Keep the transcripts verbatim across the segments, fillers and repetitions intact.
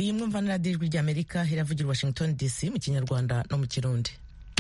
iyi mwumva na radiyo ijwi ry'Amerika iravugira Washington D C mu kinyarwanda no mu kirundi.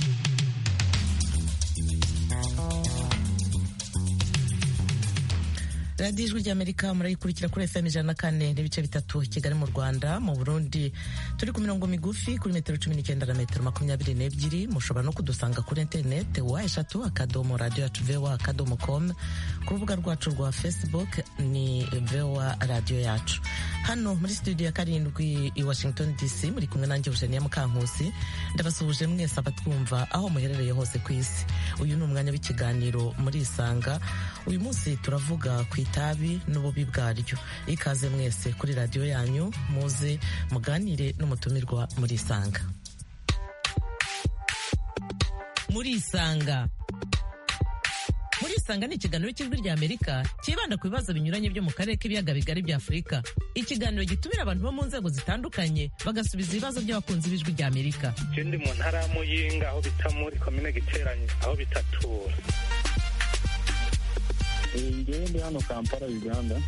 radiyo ijwi ry'Amerika murayikurikira kuri F M ijana na kane n'ibice bitatu Kigali mu Rwanda. Mu Burundi turi ku mirongo migufi kuri metero cumi n'icyenda na metero makumyabiri n'ebyiri. Mushobora no kudusanga kuri interineti wa eshatu akadomo radiyo yacu voa akadomo com. Ku rubuga rwacu rwa Facebook ni voa radiyo yacu. Hano muri studio ya karindwi i Washington D C muri kumwe nanjye Eugenia Mukankusi. Ndabasuhuje mwese abatwumva aho muherereye hose ku isi. Uyu ni umwanya w'ikiganiro muri Isanga. Uyu munsi turavuga ku itabi n'ububi bwaryo. Ikaze mwese kuri radiyo yanyu, muze muganire n'umutumirwa muri Isanga. Muri Isanga muri Isanga ni ikiganiro cy'ijwi ry'Amerika kibanda ku bibazo binyuranye byo mu karere k'ibiyaga bigari bya Afurika. Ikiganiro gitumira abantu bo mu nzego zitandukanye bagasubiza ibibazo by'abakunzi b'ijwi ry'Amerika. Ikindi mu ntara ya Muyinga aho bita muri komine Giteranye aho bitatura. Ngende hano Kampala Uganda.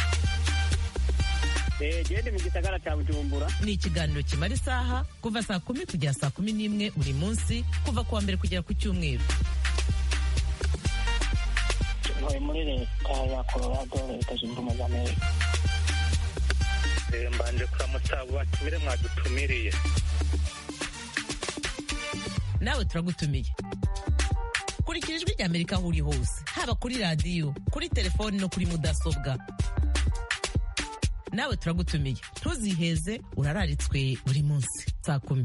Eh gende mu gisagara cya Bujumbura. Ni ikiganiro kimara isaha kuva saa kumi kugera saa kumi n'imwe buri munsi kuva kuwa mbere kugera ku cyumweru. Ntuye muri leta ya Colorado, leta zunze ubumwe za Amerika. Eh mbanje kuramutsa batumire mwadutumiriye. Nawe turagutumiye. Kurikira ijwi ry'Amerika aho uri hose, haba kuri radiyo, kuri telefoni no kuri mudasobwa. Nawe turagutumiye, ntuziheze, urararitswe buri munsi saa kumi.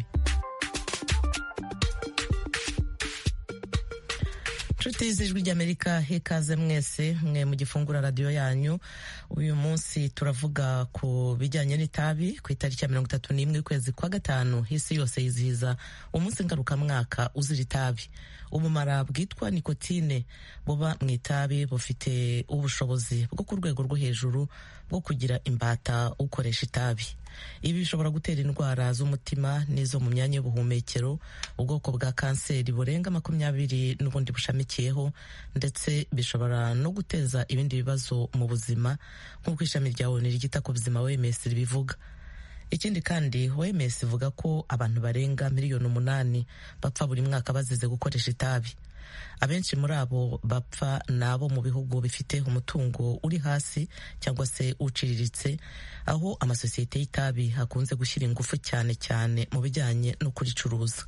Nshuti z'ijwi ry'Amerika, hekaze mwese mwe mu gifungura radiyo yanyu. Uyu munsi turavuga ku bijyanye n'itabi. Ku itariki ya mirongo itatu n'imwe ukwezi kwa gatanu isi yose yizihiza umunsi ngarukamwaka uzira itabi. Ubumara bwitwa nikotine buba mu itabi bufite ubushobozi bwo ku rwego rwo hejuru bwo kugira imbata ukoresha itabi. Ibi bishobora gutera indwara z'umutima n'izo mu myanya y'ubuhumekero, ubwoko bwa kanseri burenga makumyabiri n'ubundi bushamikiyeho, ndetse bishobora no guteza ibindi bibazo mu buzima nk'uko ishami rya O N U ryita ku buzima O M S ribivuga. Ikindi kandi O M S ivuga ko abantu barenga miliyoni umunani bapfa buri mwaka bazize gukoresha itabi. Abenshi muri abo bapfa nabo mu bihugu bifite umutungo uri hasi cyangwa se uciriritse, aho amasosiyete y'itabi hakunze gushyira ingufu cyane cyane mu bijyanye no kuricuruza.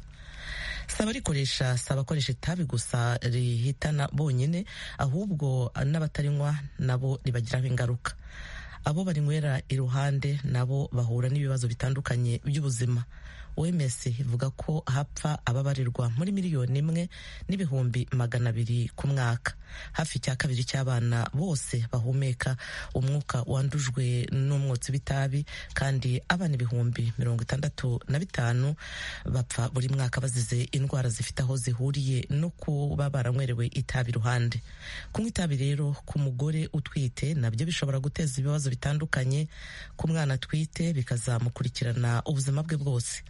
Saba rikoresha saba koresha itabi gusa rihitana bonyine, ahubwo n'abatarinywa nabo ribagiraho ingaruka. Abo barinywera iruhande nabo bahura n'ibibazo bitandukanye by'ubuzima. O M S ivuga ko hapfa ababarirwa muri miliyoni imwe n'ibihumbi magana abiri ku mwaka. Hafi cya kabiri cy'abana bose bahumeka umwuka wandujwe n'umwotsi w'itabi, kandi abana ibihumbi mirongo itandatu na bitanu bapfa buri mwaka bazize indwara zifite aho zihuriye no kuba baranywerewe itabi iruhande. Kunywa itabi rero ku mugore utwite nabyo bishobora guteza ibibazo bitandukanye ku mwana atwite, bikazamukurikirana ubuzima bwe bwose.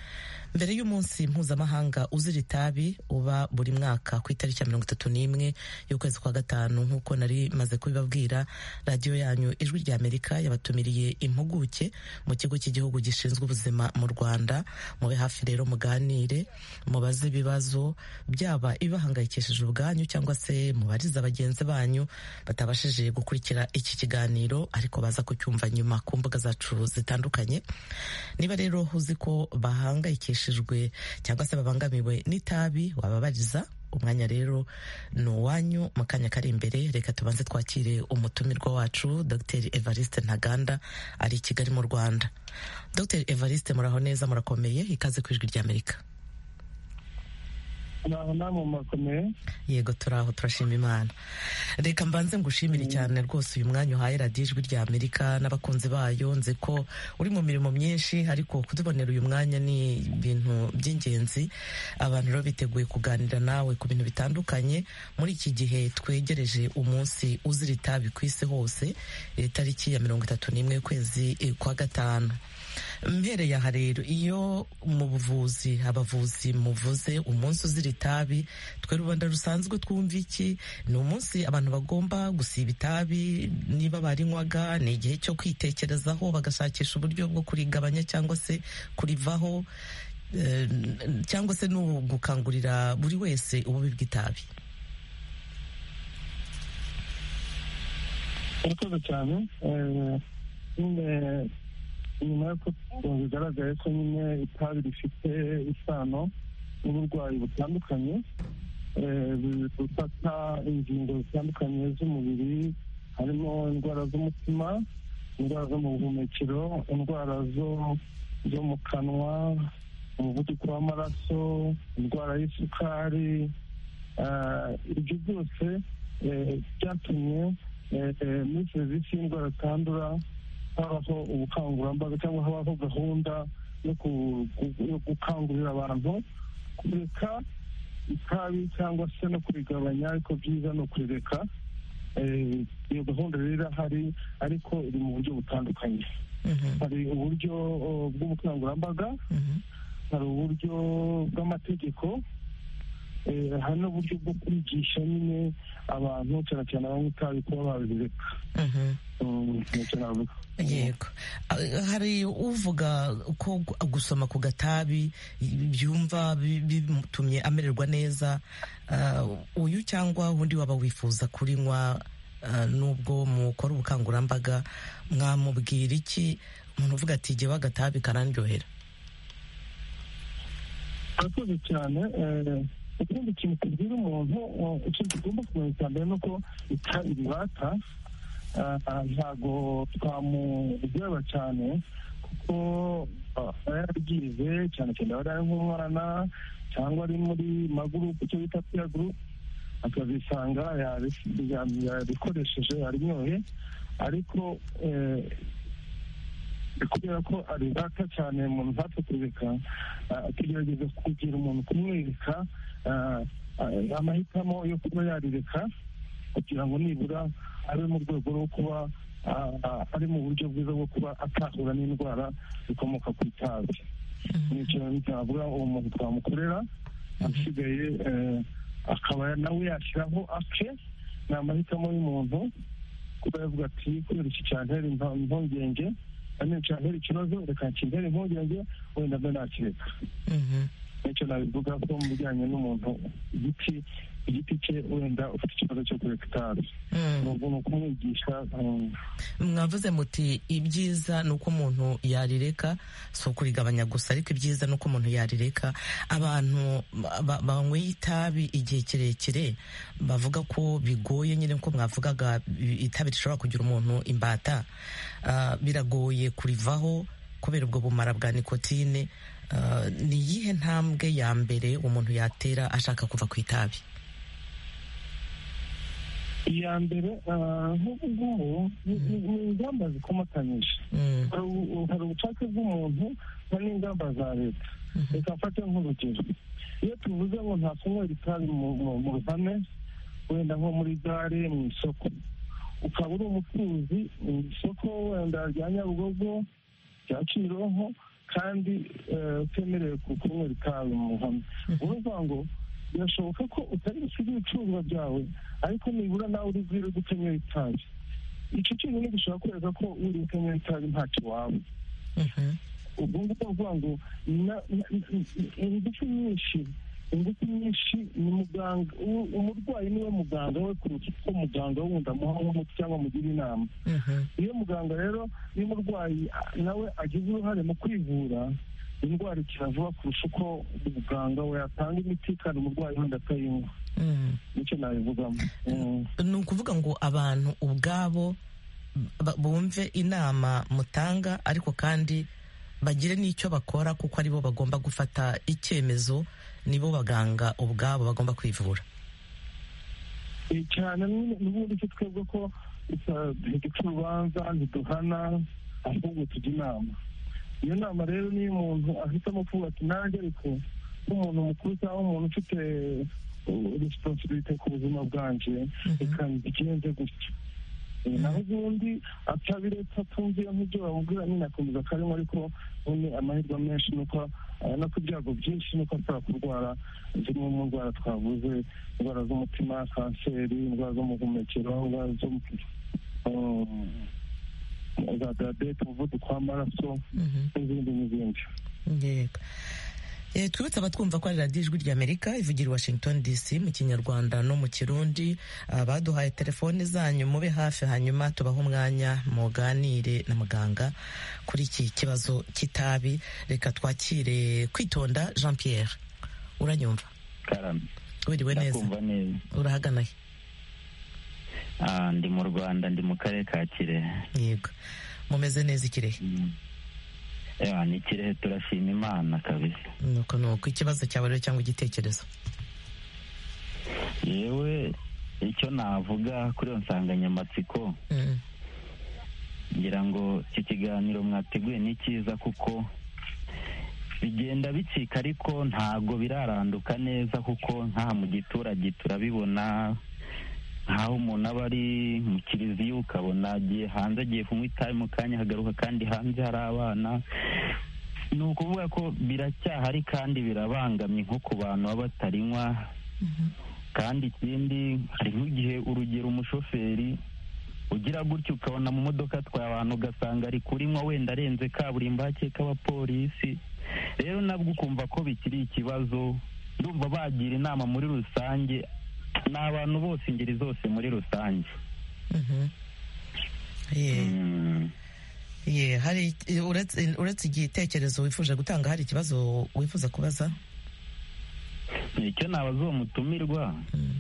Mbere y'umunsi mpuzamahanga uzira itabi uba buri mwaka ku itariki ya mirongo itatu n'imwe y'ukwezi kwa gatanu, nk'uko nari maze kubibabwira, radiyo yanyu ijwi ry'Amerika yabatumiriye impuguke mu kigo cy'igihugu gishinzwe ubuzima mu Rwanda. Mube hafi rero muganire, mubaze ibibazo byaba ibibahangayikishije ubwanyu cyangwa se mubariza bagenzi banyu batabashije gukurikira iki kiganiro ariko baza kucyumva nyuma ku mbuga zacu zitandukanye. Niba rero uzi ko bahangayikishije cyangwa se babangamiwe n'itabi, wababariza. Umwanya rero ni uwanyu. Mu kanya kari imbere reka tubanze twakire umutumirwa wacu Dr Evariste Ntaganda ari i Kigali mu Rwanda. Dr Evariste, muraho neza? Murakomeye? Ikaze ku ijwi ry'Amerika. Naho namwe makomeye. Yego turaho, turashima Imana. Reka mbanze ngushimire cyane rwose uyu mwanya uhaye radiyo ijwi ry'Amerika n'abakunzi bayo. Nzi ko uri mu mirimo myinshi ariko kutubonera uyu mwanya ni ibintu by'ingenzi. Abantu rero biteguye kuganira nawe ku bintu bitandukanye muri iki gihe twegereje umunsi uzira itabi ku isi hose, tariki ya mirongo itatu n'imwe y'ukwezi kwa gatanu. Mpereye aha rero, iyo mu buvuzi abavuzi muvuze umunsi uzira itabi, twe rubanda rusanzwe twumva iki? Ni umunsi abantu abantu bagomba gusiba itabi niba barinywaga, ni igihe cyo kwitekerezaho bagashakisha uburyo bwo kurigabanya cyangwa se kurivaho, cyangwa se no gukangurira buri wese ububi bw'itabi? murakoze cyane. nyine nyuma y'uko bigaragaye ko nyine itabi rifite isano n'uburwayi butandukanye bufata ingingo zitandukanye z'umubiri, harimo indwara z'umutima, indwara zo mu buhumekero, indwara zo zo mu kanwa, umuvuduko w'amaraso, indwara y'isukari. ibyo byose byatumye muri serivisi y'indwara zitandura habaho ubukangurambaga cyangwa habaho gahunda yo gukangurira abantu kureka itabi cyangwa se no kurigabanya, ariko byiza no kurireka. iyo gahunda rero irahari, ariko iri mu buryo butandukanye. hari uburyo bw'ubukangurambaga, hari uburyo bw'amategeko, hari n'uburyo bwo kwigisha nyine abantu cyane cyane abanywa itabi kuba babireka. yego, hari uvuga ko gusoma ku gatabi byumva bimutumye amererwa neza. uyu cyangwa undi waba wifuza kurinywa, nubwo mukora ubukangurambaga, mwamubwira iki umuntu uvuga ati jyewe agatabi karandyohera? murakoze cyane. ikindi kintu tubwira umuntu, ikintu tugomba kumenya cya mbere ni uko itabi ribata. ntabwo twamureba cyane kuko aba yarabyize, cyane cyane aba ari nk'umwana cyangwa ari muri magurupe, icyo bita peer group, akazisanga yarikoresheje yarinyoye, ariko kubera ko aribata cyane umuntu ntapfe kureka, tugerageza kugira umuntu kumwereka amahitamo yo kuba yarireka, kugira ngo nibura abe mu rwego rwo kuba ari mu buryo bwiza bwo kuba atahura n'indwara zikomoka ku itabi. ni ikintu ntavuga uwo muntu twamukorera, asigaye akaba nawe yashyiraho ake. ni amahitamo y'umuntu kuba yavuga ati kubera iki cyantera impungenge, kandi cyantera ikibazo, reka kintere impungenge, wenda mbe nakireka. nicyo nabivuga ko mu bijyanye n'umuntu igiti igiti cye wenda ufite ikibazo cyo kureka itabi, ni ukumwigisha. mwavuze muti ibyiza ni uko umuntu yarireka, si ukurigabanya gusa, ariko ibyiza ni uko umuntu yarireka. abantu banyweye itabi igihe kirekire bavuga ko bigoye, nyine ko mwavugaga itabi rishobora kugira umuntu imbata, biragoye kurivaho kubera ubwo bumara bwa nikotine. ni iyihe ntambwe ya mbere umuntu yatera ashaka kuva ku itabi? iya mbere nk'ubu ngubu ni ingamba zikomatanyije. hari ubushake bw'umuntu, hari n'ingamba za leta. reka mfate nk'urugero, iyo tuvuze ngo nta kunywera itabi mu ruhame, wenda nko muri gare, mu isoko, ukaba uri umucuruzi mu isoko wenda rya Nyabugogo, rya Kimironko, kandi utemerewe kunywera itabi mu ruhame, uvuga ngo birashoboka ko utari gusiga ibicuruzwa byawe, ariko nibura nawe uri bwire gutemera itabi. icyo kintu ni gishobora kwereka ko uri gutemera itabi ntacyo waba. ubwo ngubwo uvuga ngo ingufu nyinshi ingufu nyinshi ni muganga, umurwayi niwe muganga we kuruta uko muganga wundi amuha nk'umuti cyangwa amugira inama. iyo muganga rero iyo umurwayi nawe agize uruhare mu kwivura, indwara ikira vuba kurusha uko muganga we yatanga imiti kandi umurwayi wenda atayinywa. nicyo nabivugamo. ni ukuvuga ngo abantu ubwabo bumve inama mutanga, ariko kandi bagire n'icyo bakora, kuko aribo bagomba gufata icyemezo, nibo baganga ubwabo bagomba kwivura cyane. n'ubundi icyo twebwe ko duca urubanza ntiduhana, ahubwo tujya inama. iyo nama rero niyo umuntu ahitamo kuvuga ati nanjye, ariko nk'umuntu mukuru cyangwa umuntu ufite responsibility ku buzima bwanjye, reka mbigenze gutya. naho ubundi atabiretse atumviye nk'ibyo bamubwira nyine akomeza akarimo, ariko ubundi amahirwe menshi nuko no ku byago byinshi nuko ashobora kurwara zimwe mu ndwara twavuze, indwara z'umutima, kanseri, indwara zo mu buhumekero, indwara zo za diyabete, umuvuduko w'amaraso n'izindi n'izindi. Yego. Twibutse abatwumva ko ari radiyo ijwi ry'Amerika ivugira i Washington D C mu kinyarwanda no mu kirundi. Baduhaye telefoni zanyu, mube hafi hanyuma tubahe umwanya muganire na muganga kuri iki kibazo cy'itabi. Reka twakire Kwitonda Jean Pierre. Uranyumva? Karame. Wiriwe neza? neza. Urahagana he? Ah, ndi mu Rwanda, ndi mu karere ka Kirehe. Yego. Mumeze neza i Kirehe? Mm. Ewa, ni Kirehe turashima Imana kabisa. Nuko nuko ikibazo cyawe rero cyangwa igitekerezo? Yewe icyo navuga kuri iyo nsanganyamatsiko, mm. ngira ngo iki kiganiro mwateguye ni cyiza kuko bigenda bicika ariko ntabwo biraranduka neza, kuko nk'aha mu giturage turabibona, nkaho umuntu aba ari mu kiliziya ukabona agiye hanze, agiye kunywa itabi, mu kanya hagaruka kandi hanze hari abana. Ni ukuvuga ko biracyahari kandi birabangamye nko ku bantu baba batarinywa. Kandi ikindi, hari nk'igihe urugero umushoferi ugira gutyo ukabona mu modoka atwaye abantu ugasanga ari kurinywa, wenda arenze kaburimbo hakeka abapolisi. Rero nabwo ukumva ko bikiri ikibazo. Ndumva bagira inama muri rusange, ni abantu bose, ingeri zose muri rusange. Ye, hari uretse uretse igitekerezo wifuje gutanga, hari ikibazo wifuza kubaza? Icyo nabaza uwo mutumirwa,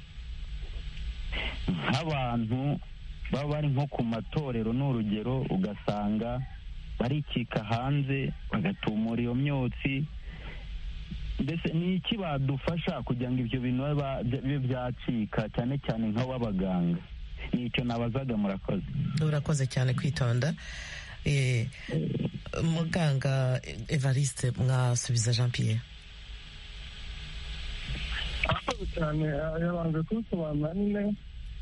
nk'abantu baba bari nko ku matorero n'urugero, ugasanga barikika hanze bagatumura iyo myotsi. Mbese ni iki badufasha kugira ngo ibyo bintu bibe byacika, cyane cyane nk'ababaganga? Ni icyo nabazaga. Murakoze. Urakoze cyane Kwitonda. Eh, muganga Evariste, mwasubiza Jean Pierre? Akoze cyane, yabanje kubisobanura nyine.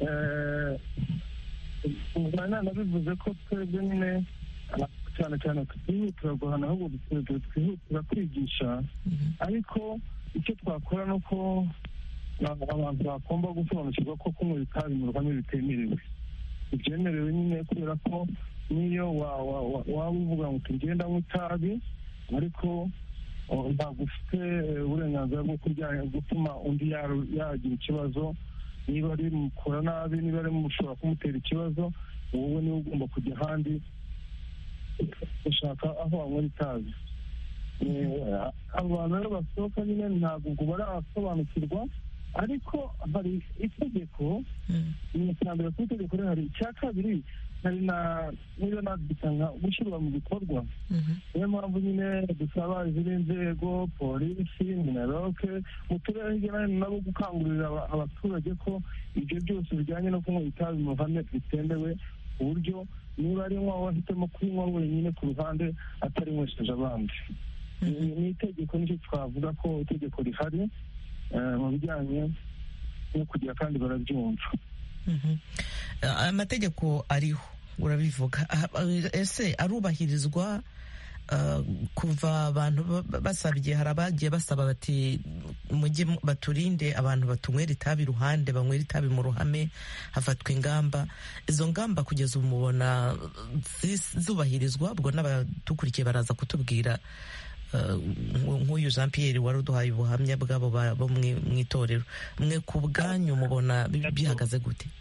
Umwana nabivuze ko twebwe nyine cyane cyane twihutira guhana, ahubwo twihutira kwigisha. Ariko icyo twakora ni uko abantu bagomba gusobanukirwa ko kunywa itabi mu ruhame bitemerewe. Ibyemerewe nyine kubera ko niyo waba uvuga ngo tugenda mu itabi, ariko ntabwo ufite uburenganzira bwo gutuma undi yagira ikibazo. Niba ari mukora nabi, niba ari mushobora kumutera ikibazo, wowe niwe ugomba kujya ahandi ushaka aho wanywera itabi. Abantu rero basohoka nyine ntabwo ubwo barasobanukirwa, ariko hari itegeko. Ni icya mbere ku itegeko rero, hari icya kabiri, hari na niyo nabitanga gushyirwa mu bikorwa. Niyo mpamvu nyine dusaba izindi nzego, polisi, minaroke, mu turere hirya no hino, nabo gukangurira abaturage ko ibyo byose bijyanye no kunywa itabi mu ruhame bitemewe, ku buryo niba ari nywa wahitamo kunywa wenyine ku ruhande atarinywesheje abandi. Ni itegeko, nicyo twavuga ko itegeko rihari mu bijyanye no kugira, kandi barabyumva. Amategeko ariho urabivuga, ese arubahirizwa? Kuva abantu basaba, igihe hari abagiye basaba bati mujye baturinde abantu batunywera itabi iruhande, banywera itabi mu ruhame, hafatwa ingamba. Izo ngamba kugeza ubu mubona zubahirizwa? Ubwo n'abadukurikiye baraza kutubwira. Nk'uyu Jean Pierre wari uduhaye ubuhamya bwabo bo mu itorero, mwe ku bwanyu mubona bihagaze gute?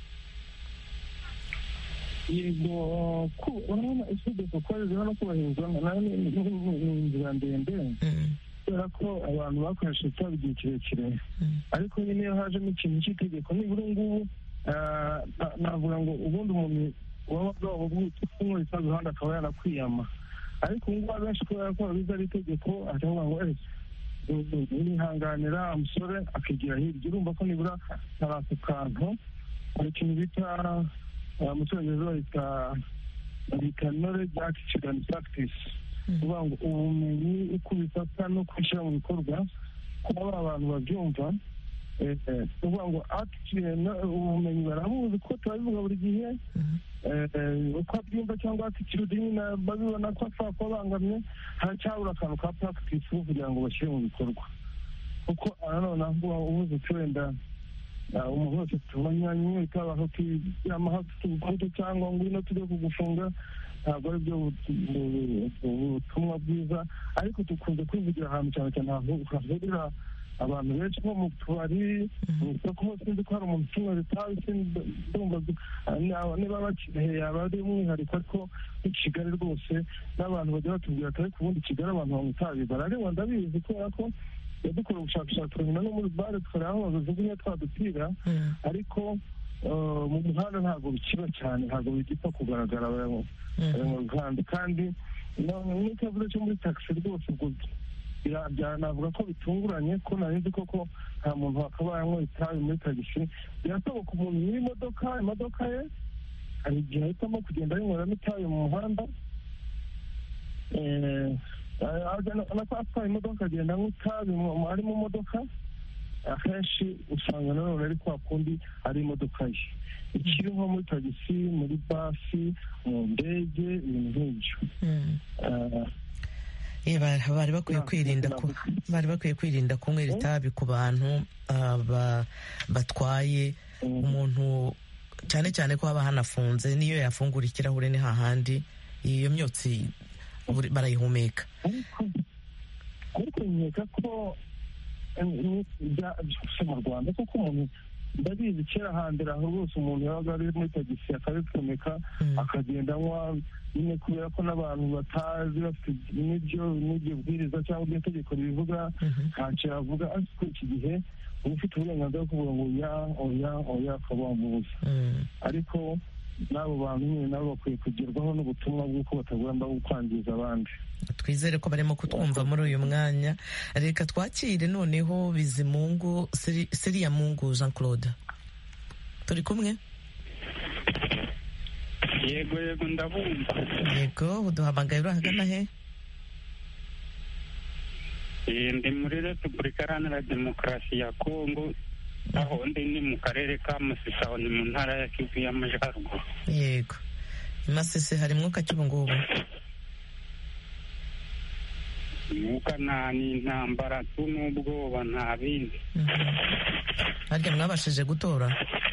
Yego, urabona itegeko ko riza no kubahirizwa nayo ni inzira ndende, kubera ko abantu bakoresha itabi igihe kirekire. Ariko nyine iyo hajemo ikintu cy'itegeko, nibura ngubu navuga ngo ubundi umuntu waba bwaba kunywa itabi iruhande akaba yanakwiyama. Ariko ubu ngubu abenshi kubera ko babizi ari itegeko, akavuga ngo nihanganira umusore akigira hirya. Urumva ko nibura hari ako kantu, hari ikintu bita mu cyongereza bita knowledge attitude and practice. Kuvuga ngo ubumenyi, uko ubifata no kubishyira mu bikorwa, kuba abantu babyumva, kuvuga ngo ubumenyi barabuzi ko turabivuga buri gihe uko abyumva cyangwa attitude nyine babibona ko ashobora kuba abangamye haracyabura akantu ka practice kugira ngo bashyire mu bikorwa kuko nanone avuga ubuze uti wenda umuntu wese tubanyanye itabaho tuyamaho tugukunde cyangwa ngwino tujye kugufunga ntabwo ari byo ubutumwa bwiza ariko dukunze kwivugira ahantu cyane cyane hahurira abantu benshi nko mu tubari mu isoko hose nzi ko hari umuntu ukinywera itabi ndumva niba bakirehe yaba ari umwihariko ariko i Kigali rwose n'abantu bajya batubwira ati ariko ubundi Kigali abantu banywa itabi bararengwa ndabizi kubera ko dukora ubushakashatsi turabona no muri bare tukora aho bajugunya twa dupira ariko mu muhanda ntabwo bikiba cyane ntabwo bigipfa kugaragara mu Rwanda kandi n'ikibazo cyo muri taxi rwose ubwo navuga ko bitunguranye ko nari nzi koko nta muntu wakabaye anywa itabi muri tagisi birashoboka umuntu n'imodoka imodoka ye hari igihe ahitamo kugenda yinyweramo itabi mu muhanda atwaye imodoka akagenda anywa itabi ari mu modoka akenshi usanga nanone ari kwa kundi ari imodoka ye ikiri nko muri tagisi muri basi mu ndege ibintu nk'ibyo bari bakwiye kwirinda bari bakwiye kwirinda kunywera itabi ku bantu batwaye umuntu cyane cyane ko haba hanafunze niyo yafungura ikirahure ni hahandi iyo myotsi barayihumeka ariko nkeka ko mu Rwanda kuko umuntu ndabizi kera hambere aho rwose umuntu yabaga ari muri tagisi akabipfumika akagenda anywa nyine kubera ko n'abantu batazi bafite n'ibyo n'ibyo bwiriza cyangwa ibyo tegeko ribivuga ntacyo yavuga ariko iki gihe uba ufite uburenganzira bwo kuvuga ngo oya oya oya ukaba wamubuza ariko n'abo bantu nyine nabo bakwiye kugerwaho n'ubutumwa bw'uko batagomba kwangiza abandi twizere ko barimo kutwumva muri uyu mwanya reka twakire noneho Bizimungu Siriyamungu Jean Claude turi kumwe yego yego ndabumva yego uduhamagaye urahagana he ndi muri Repubulika Iharanira Demokarasi ya Kongo aho ndi ni mu karere ka Masisi aho ni mu ntara ya Kivu y'Amajyaruguru yego Masisi hari mwuka cy'ubu ngubu mwuka nta n'intambara tu n'ubwoba nta bindi harya mwabashije gutora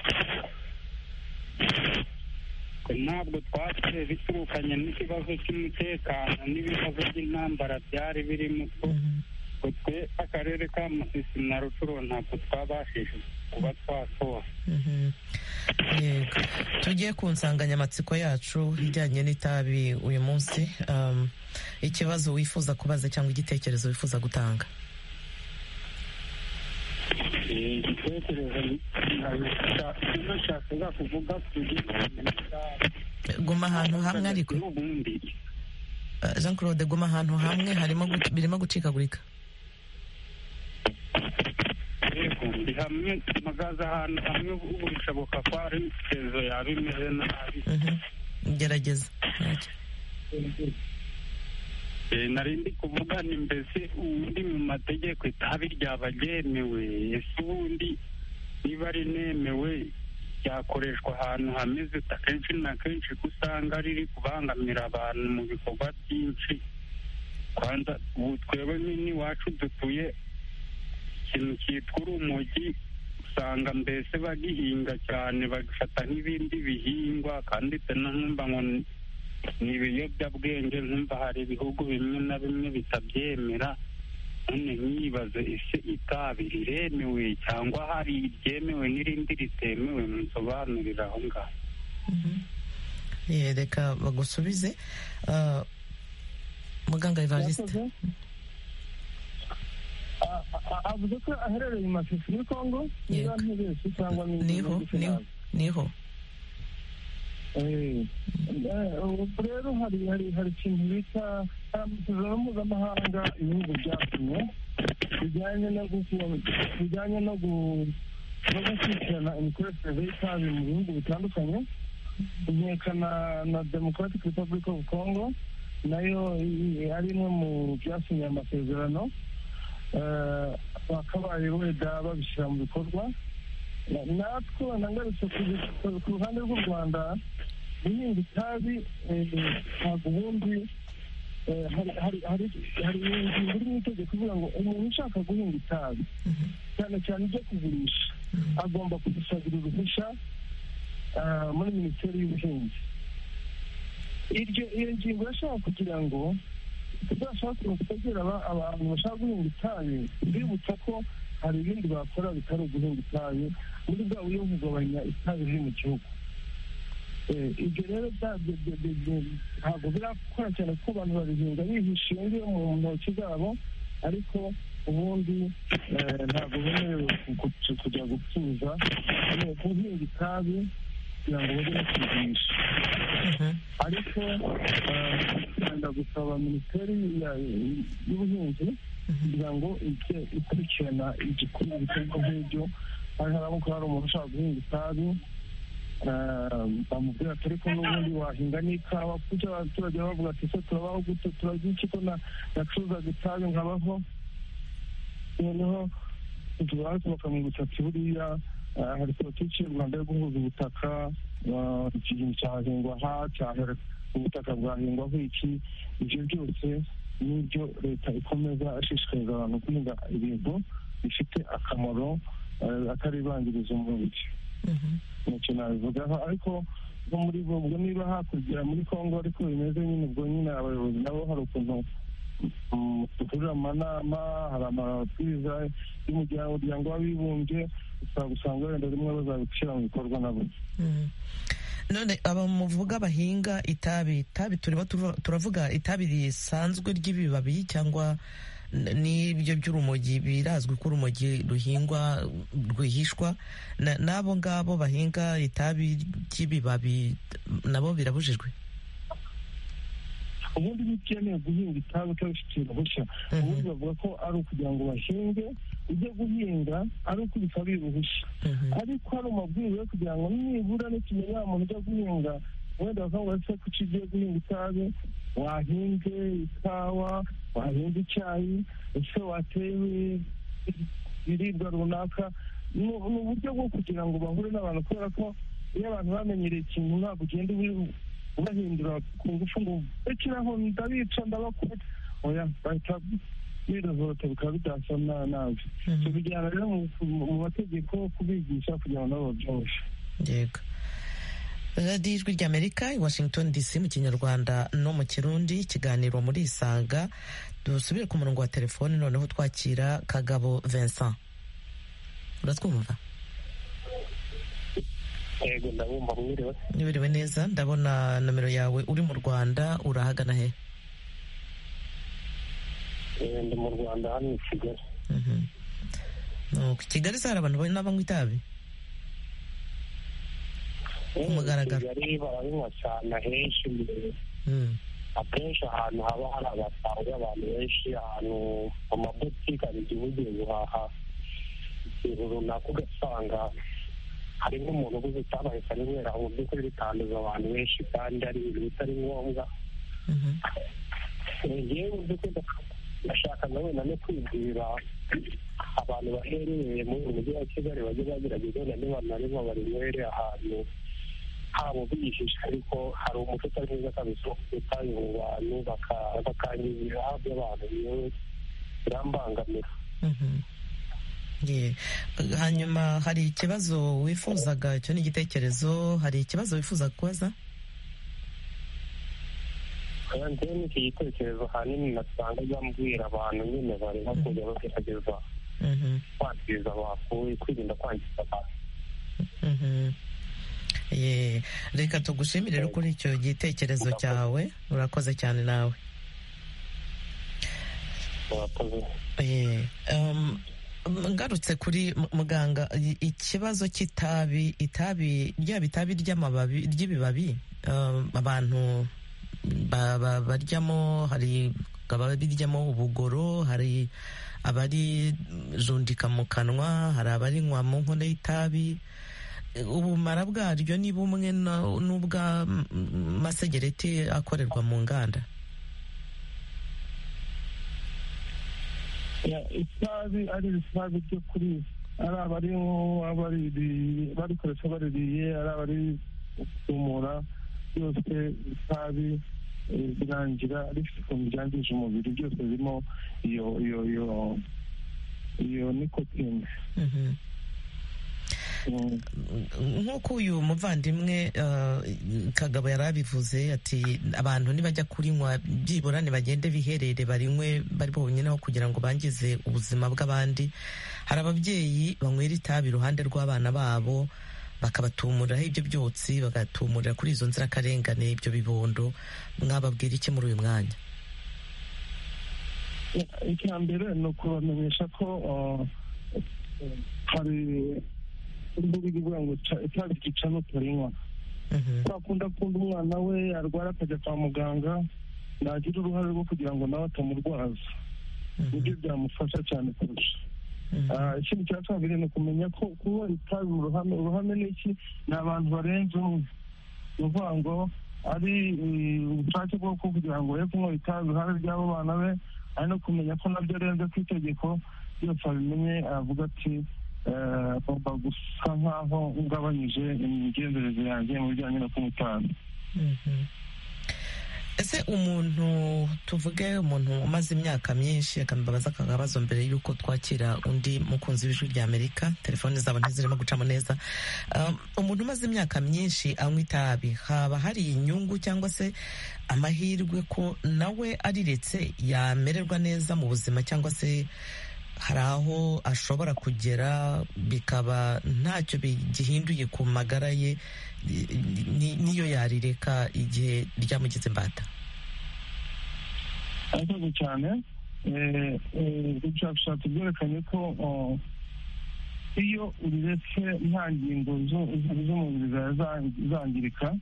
ntabwo twatse biturukanye n'ikibazo cy'umutekano n'ibibazo by'intambara byari birimo ko twe akarere ka Masisi na Ruturo ntabwo twabashije kuba twatora yego tugiye ku nsanganyamatsiko yacu ijyanye n'itabi uyu munsi ikibazo wifuza kubaza cyangwa igitekerezo wifuza gutanga igitekerezo nashakaga kuvuga guma ahantu hamwe ariko Jean Claude guma ahantu hamwe harimo birimo gucikagurika ndi hamwe magaza ahantu hamwe ubu bishoboka ko hari imitezo yaba imeze nabi gerageza nari ndi kuvuga ni mbese ubundi mu mategeko itabi ryaba ryemewe ese ubundi niba rinemewe ryakoreshwa ahantu hameze akenshi na kenshi ko usanga riri kubangamira abantu mu bikorwa byinshi kwanza ubu twebwe n'iwacu dutuye ikintu cyitwa urumogi usanga mbese bagihinga cyane bagafata nk'ibindi bihingwa kandi nkumva ngo ni ibiyobyabwenge nkumva hari ibihugu bimwe na bimwe bitabyemera none nkibaze ese itabi riremewe cyangwa hari iryemewe n'irindi ritemewe munsobanurira aho ngaho reka bagusubize muganga Evariste avuze ko aherereye i Masisi muri Kongo niba ntibeshye cyangwa niho niho niho rero hari hari hari ikintu bita amasezerano mpuzamahanga ibihugu byasinye bijyanye no bijyanye no gukurikirana imikoreshereze y'itabi mu bihugu bitandukanye inkekana na Democratic Republic of Congo nayo ari imwe mu byasinye amasezerano bakabaye wenda babishyira mu bikorwa. Natwe nangarutse ku ruhande rw'u Rwanda, guhinga itabi ntabwo ubundi hari ingingo iri mu itegeko ivuga ngo umuntu ushaka guhinga itabi cyane cyane ibyo kugurisha agomba kudusabira uruhushya muri minisiteri y'ubuhinzi. Iyo ngingo yashaka kugira ngo tuzashaka kutagira abantu bashaka guhinga itabi, bibutsa ko hari ibindi bakora bitari uguhinga itabi muri bwa buryo bwo kugabanya itabi riri mu gihugu. Ibyo rero ntabwo birakora cyane kuko abantu babihinga bihishe iyo ngiyo mu ntoki zabo, ariko ubundi ntabwo bemerewe kujya gucuruza guhinga itabi kugira ngo bajye no kubigurisha. Ariko tugenda gusaba minisiteri y'ubuhinzi kugira ngo ijye ikurikirana igikorwa ibikorwa nk'ibyo. Hari haramuka hari umuntu ushaka guhinga itabi, bamubwira ati ariko n'ubundi wahinga n'ikawa, kuko abaturage bavuga ati se turabaho gute, turarya iki ko nacuruzaga itabi nkabaho. Noneho tubaze bakamwibutsa ati buriya hari politiki y'u Rwanda yo guhuza ubutaka, iki kintu cyahingwa aha, ubutaka bwahingwaho iki. Ibyo byose n'ibyo leta ikomeza ashishikariza abantu guhinga ibintu bifite akamaro atari ibangiriza umubiri. Nicyo nabivugaho. Ariko nko muri bo ubwo niba hakurya muri Kongo ariko bimeze nyine, ubwo nyine abayobozi nabo hari ukuntu duhurira amanama, hari amabwiriza y'umuryango w'abibumbye, usanga wenda rimwe bazabishyira mu bikorwa nabo. None aba muvuga bahinga itabi itabi turimo turavuga itabi risanzwe ry'ibibabi cyangwa n'ibyo by'urumogi? Birazwi ko urumogi ruhingwa rwihishwa, n'abo ngabo bahinga itabi ry'ibibabi nabo birabujijwe? Ubundi bikenewe guhinga itabi utabifitiye uruhushya, ubundi bavuga ko ari ukugira ngo bahinge, ujye guhinga ari uko bisabira uruhushya. Ariko hari amabwiriza yo kugira ngo nibura n'ikimenyera umuntu ujya guhinga, wenda bakavuga se ko ugiye guhinga itabi, wahinze ikawa, wahinze icyayi, ese wateye ibiribwa runaka. Ni uburyo bwo kugira ngo bahure n'abantu, kubera ko iyo abantu bamenyereye ikintu ntabwo ugenda ubahindura ku ngufu ngo ekiraho ndabica ndabakora, oya bahita birohota bikaba bidasa nabi. Tubijyana rero mu mategeko kubigisha kugira ngo nabo babyoroshye. Yego. radiyo ijwi ry'Amerika i Washington D C mu kinyarwanda no mu kirundi, ikiganiro muri Isanga. Dusubire ku murongo wa telefoni noneho twakira Kagabo Vincent. Uratwumva? Yego ndabumva. Mwiriwe? Mwiriwe neza. Ndabona nomero yawe uri mu Rwanda, urahagana he? Ndi mu Rwanda hano i Kigali. Kigali se hari abantu banywa itabi ku mugaragaro? Kigali barabinywa cyane henshi, akenshi ahantu haba hari abatanga abantu benshi, ahantu mu mabutike hari igihe ugiye guhaha ikintu runaka ugasanga hari nk'umuntu uguze itabi ahita arinywera, mu by'ukuri bitanduza abantu benshi kandi ari ibintu bitari ngombwa. Ngewe mu by'ukuri ndashaka na wenda no kwibwira abantu baherereye muri uyu mujyi wa Kigali bajye bagerageza wenda niba narimo barinywere ahantu habo bihishe, ariko hari umuco utari mwiza kabisa wo itabi mu bantu bakanyizira hafi y'abantu, yewe birambangamira. Hanyuma hari ikibazo wifuzaga, icyo ni igitekerezo, hari ikibazo wifuza kubaza? Njyewe ni iki gitekerezo ahanini nasanga byambwira abantu nyine barimo kujya bagerageza kwangiza abakuye, kwirinda kwangiza abantu. Reka tugushimire rero kuri icyo gitekerezo cyawe, urakoze cyane nawe. Ngarutse kuri muganga, ikibazo cy'itabi, itabi ryaba itabi ry'amababi ry'ibibabi abantu baryamo, hari ababiryamo ubugoro, hari abarijundika mu kanwa, hari abarinywa mu nkono y'itabi. Ubumara bwaryo ni bumwe n'ubw'amasegereti akorerwa mu nganda? itabi ari itabi ryo kuri ari abari barikoresha baririye ari abari gutumura byose itabi birangira rifite ukuntu byangije umubiri byose birimo iyo iyo iyo iyo nikotine. nk'uko uyu muvandimwe Kagabo yari abivuze ati abantu nibajya kurinywa byibura ntibagende biherere barinywe bari bonyine aho kugira ngo bangize ubuzima bw'abandi. Hari ababyeyi banywera itabi iruhande rw'abana babo bakabatumuriraho ibyo byotsi bagatumurira kuri izo nzirakarengane ibyo bibondo. Mwababwira iki muri uyu mwanya? icya mbere ni ukubamenyesha ko hari imbuga ivuga ngo itabi ryica n'utarinywa. twakunda kunda umwana we arwara akajya kwa muganga nagira uruhare rwo kugira ngo nawe atamurwaza, nibyo byamufasha cyane kurusha. Ikindi cya kabiri ni ukumenya ko kuba itabi mu ruhame, uruhame ni iki? Ni abantu barenze umwe. Ni ukuvuga ngo ari ubushake bwo kugira ngo ye kunywa itabi iruhande ry'abo bana be, ari no kumenya ko nabyo arenze ku itegeko, byose abimenye avuga ati agomba gusa nk'aho ngabanyije imigenzereze yanjye mu bijyanye no kunywa itabi. Ese umuntu tuvuge umuntu umaze imyaka myinshi akambabaza akabazo mbere y'uko twakira undi mukunzi w'ijwi rya Amerika, telefone zabo ntizirimo gucamo neza. Uh, umuntu umaze imyaka myinshi anywa itabi, haba hari inyungu cyangwa se amahirwe ko nawe ariretse yamererwa neza mu buzima, cyangwa se hari aho ashobora kugera bikaba ntacyo gihinduye ku magara ye niyo yarireka igihe ryamugize imbata? Arakoze cyane. Ubushakashatsi bwerekanye ko iyo uriretse nta ngingo z'umubiri zangirika,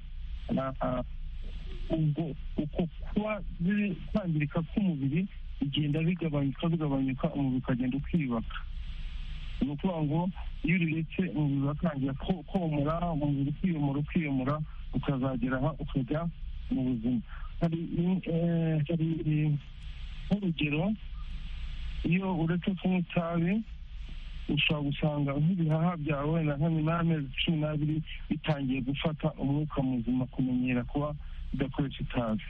ubwo uko kuba ziri kwangirika k'umubiri bigenda bigabanyuka bigabanyuka umubiri ukagenda ukiyubaka. Ni ukuvuga ngo iyo uriretse umubiri uratangira komora, umubiri ukiyomora ukiyomora ukazagera aha ukajya mu buzima. Hari nk'urugero, iyo uretse kunywa itabi ushobora gusanga nk'ibihaha byawe na hamwe n'amezi cumi n'abiri bitangiye gufata umwuka muzima, kumenyera kuba udakoresha itabi.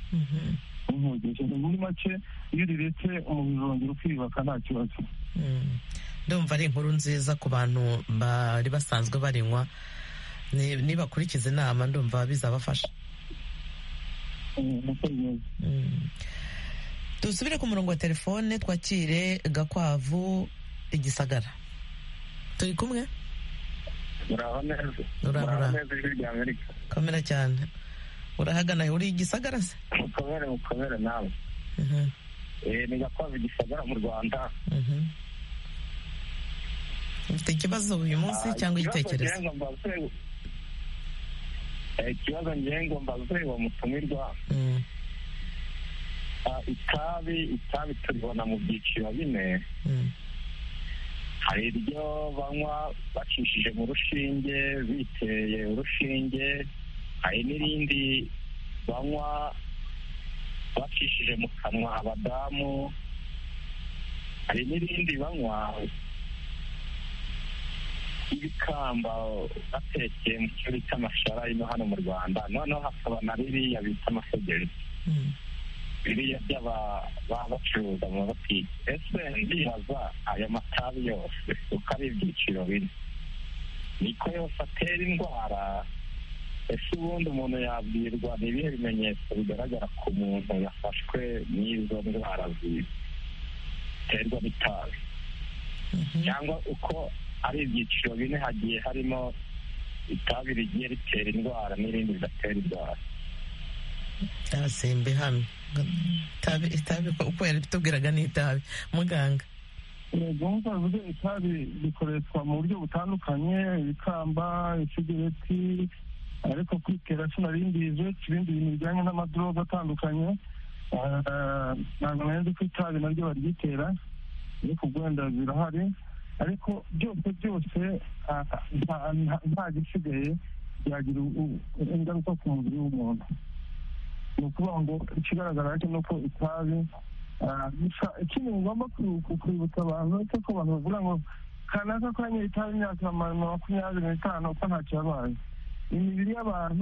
Muri make iyo uriretse umubiri urongera ukiyubaka nta kibazo. Ndumva ari inkuru nziza ku bantu bari basanzwe barinywa, nibakurikiza inama ndumva bizabafasha. Dusubire ku murongo wa telefone twakire Gakwavu Igisagara. Turi kumwe? Muraho neza. Muraho neza ijwi rya Amerika. Komera cyane. Urahagana uri Igisagara se? Mukomere mukomere nawe. Eh, ni Gakwavu Igisagara mu Rwanda. Ufite ikibazo uyu munsi cyangwa igitekerezo? Ikibazo ngengo mbaze uwo mutumirwa. Itabi itabi turibona mu byiciro bine. Hari iryo banywa bacishije mu rushinge, biteye urushinge. Hari n'irindi banywa bacishije mu kanwa abadamu. Hari n'irindi banywa ibikamba batekeye mu cyo bita amashara ino hano mu Rwanda. Noneho hakaba na ririya bita amasogeri, biriya by'aba bacuruza mu mabutike. Ese ndibaza aya matabi yose uko ari ibyiciro bine, niko yose atera indwara? Ese ubundi umuntu yabwirwa ni ibihe bimenyetso bigaragara ku muntu yafashwe n'izo ndwara ziterwa n'itabi? Cyangwa uko ari ibyiciro bine hagiye harimo itabi rigiye ritera indwara n'irindi ridatera indwara? Simbi hamwe itabi itabi uko yari bitubwiraga ni itabi muganga. Yego, bavuze itabi rikoreshwa mu buryo butandukanye, ibikamba, isigareti, ariko kwitera sinarindize ibindi bintu bijyanye n'amadroga atandukanye. Ntabwo nari ko itabi naryo baryitera, ariko wenda birahari. Ariko byose byose nta gisigaye byagira ingaruka ku mubiri w'umuntu. Ni ukuvuga ngo ikigaragara cyo ni uko itabi ikindi ngomba kwibutsa abantu cyo ko abantu bavuga ngo kanaka ko yanyoye itabi imyaka makumyabiri n'itanu ko ntacyo yabaye. Imibiri y'abantu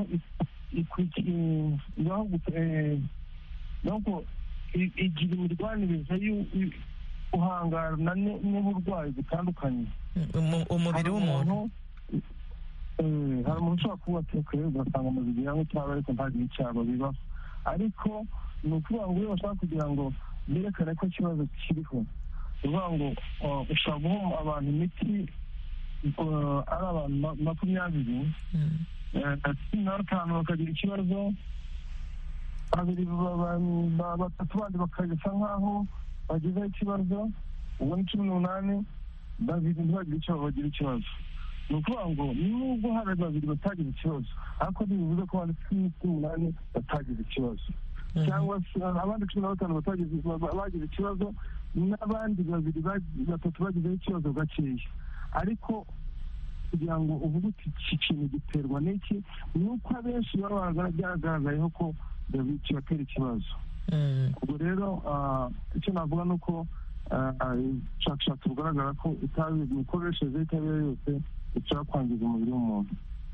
igira imirwanirize y'uguhangana n'uburwayi butandukanye. Umubiri w'umuntu hari umuntu ushobora kuba atekuye ugasanga umubiri yawe cyaba ariko ntagire icyago bibaho, ariko ni ukuvuga ngo iyo bashaka kugira ngo berekane ko ikibazo kiriho, ni ukuvuga ngo ushobora guha abantu imiti ari abantu makumyabiri cumi na batanu bakagira ikibazo, babiri batatu bandi bakagisa nk'aho bagizeho ikibazo, ubwo ni cumi n'umunani, babiri ntibagire icyo bagira ikibazo. Ni ukuvuga ngo nubwo hari babiri batagize ikibazo, ariko ntibivuze ko abandi cumi n'umunani batagize ikibazo, cyangwa se abandi cumi na batanu bagize ikibazo n'abandi babiri batatu bagizeho ikibazo gakeya. Ariko kugira ngo uvuge uti iki kintu giterwa n'iki, ni uko abenshi baba baragaragayeho ko kibatera ikibazo. ubwo rero icyo navuga ni uko ubushakashatsi bugaragara ko itabi, imikoreshereze y'itabi yose ishobora kwangiza umubiri w'umuntu.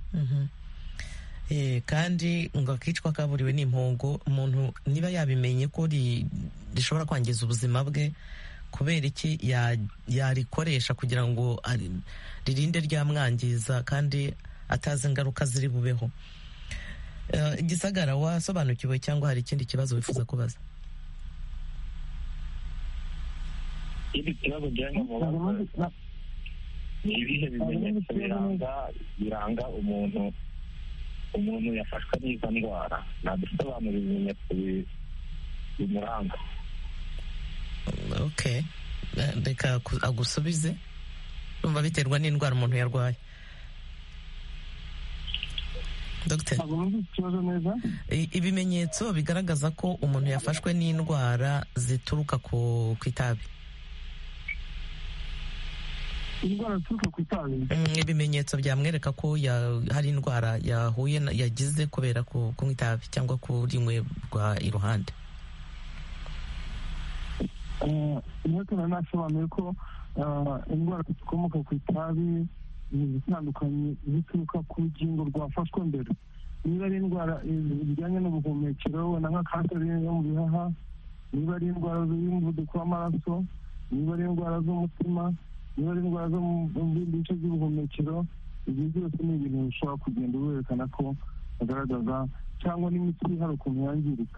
kandi ngo akicwa kaburiwe n'impongo, umuntu niba yabimenye ko rishobora kwangiza ubuzima bwe, kubera iki yarikoresha kugira ngo ririnde ryamwangiza kandi atazi ingaruka ziri bubeho? Gisagara, wasobanukiwe cyangwa hari ikindi kibazo wifuza kubaza? Ibi kibazo bijyanye mu ni ibihe bimenyetso biranga biranga umuntu umuntu yafashwe n'izo ndwara? nadusobanura ibimenyetso bimuranga. Okay, reka agusubize. Urumva biterwa n'indwara umuntu yarwaye? Dr. Ibimenyetso bigaragaza ko umuntu yafashwe n'indwara zituruka ku itabi. Indwara zituruka ku itabi? Ibimenyetso byamwereka ko hari indwara yahuye yagize kubera kunywa itabi cyangwa kurinywebwa iruhande. Natwe nasobanuye ko indwara zikomoka ku itabi zitandukanye zituruka ku rugingo rwafashwe mbere. Niba ari indwara zijyanye n'ubuhumekero, wenda nka kanseri yo mu bihaha, niba ari indwara y'umuvuduko w'amaraso, niba ari indwara z'umutima, niba ari indwara zo mu bindi bice by'ubuhumekero, ibyo byose ni ibintu bishobora kugenda werekana ko agaragaza, cyangwa n'imitsi hari ukuntu yangirika.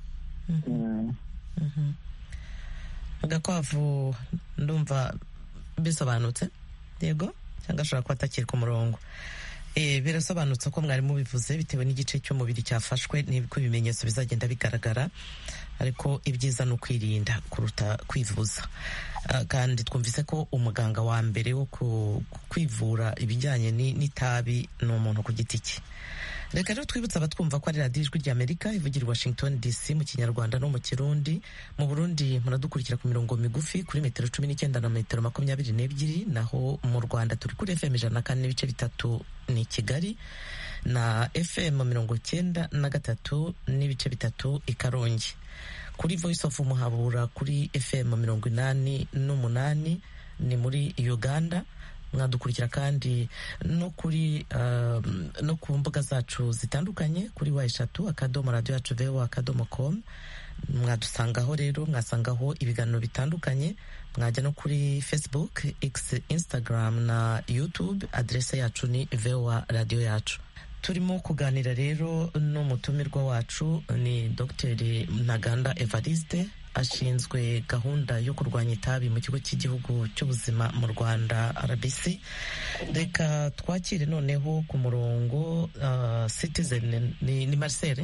Agakwavu ndumva bisobanutse, yego? Cyangwa ashobora kuba atakiri ku murongo. Birasobanutse ko mwari mubivuze, bitewe n'igice cy'umubiri cyafashwe nibwo ibimenyetso bizagenda bigaragara, ariko ibyiza ni ukwirinda kuruta kwivuza. Kandi twumvise ko umuganga wa mbere wo kwivura ibijyanye n'itabi ni umuntu ku giti cye. Reka rero twibutse abatwumva ko ari radiyo ijwi ry'Amerika ivugira i Washington D C mu Kinyarwanda no mu Kirundi. Mu Burundi muradukurikira ku mirongo migufi kuri metero cumi n'icyenda na metero makumyabiri n'ebyiri, naho mu Rwanda turi kuri F M ijana na kane n'ibice bitatu ni Kigali, na F M mirongo cyenda na gatatu n'ibice bitatu i Karongi. Kuri Voice of Muhabura kuri F M mirongo inani n'umunani ni muri Uganda. Mwadukurikira kandi no kuri uh, no ku mbuga zacu zitandukanye kuri wa eshatu akadomo radio yacu vewa akadomo com. Mwadusangaho rero, mwasangaho ibiganiro bitandukanye. Mwajya no kuri Facebook, X, Instagram na YouTube. Adresse yacu ni vewa radio yacu. Turimo kuganira rero n'umutumirwa wacu ni Dr Ntaganda Evariste, ashinzwe gahunda yo kurwanya itabi mu kigo cy'igihugu cy'ubuzima mu Rwanda R B C. Reka twakire noneho ku murongo uh, Citizen ni, ni Marcel.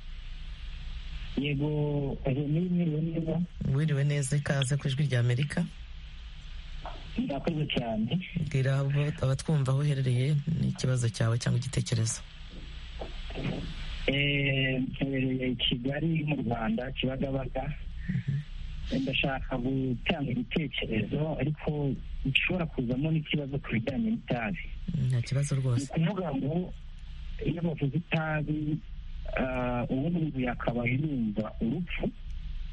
Yego, mwiriwe neza. Mwiriwe neza, ikaze ku ijwi ry'Amerika. Ndakoze cyane. Bwira abatwumva aho uherereye n'ikibazo cyawe cyangwa igitekerezo. Eh, mperereye Kigali mu Rwanda, Kibagabaga. Ndashaka gutanga ibitekerezo ariko gishobora kuzamo n'ikibazo ku bijyanye n'itabi. Nta kibazo rwose. Kuvuga ngo iyo bavuze itabi ubu ngubu yakaba yumva urupfu,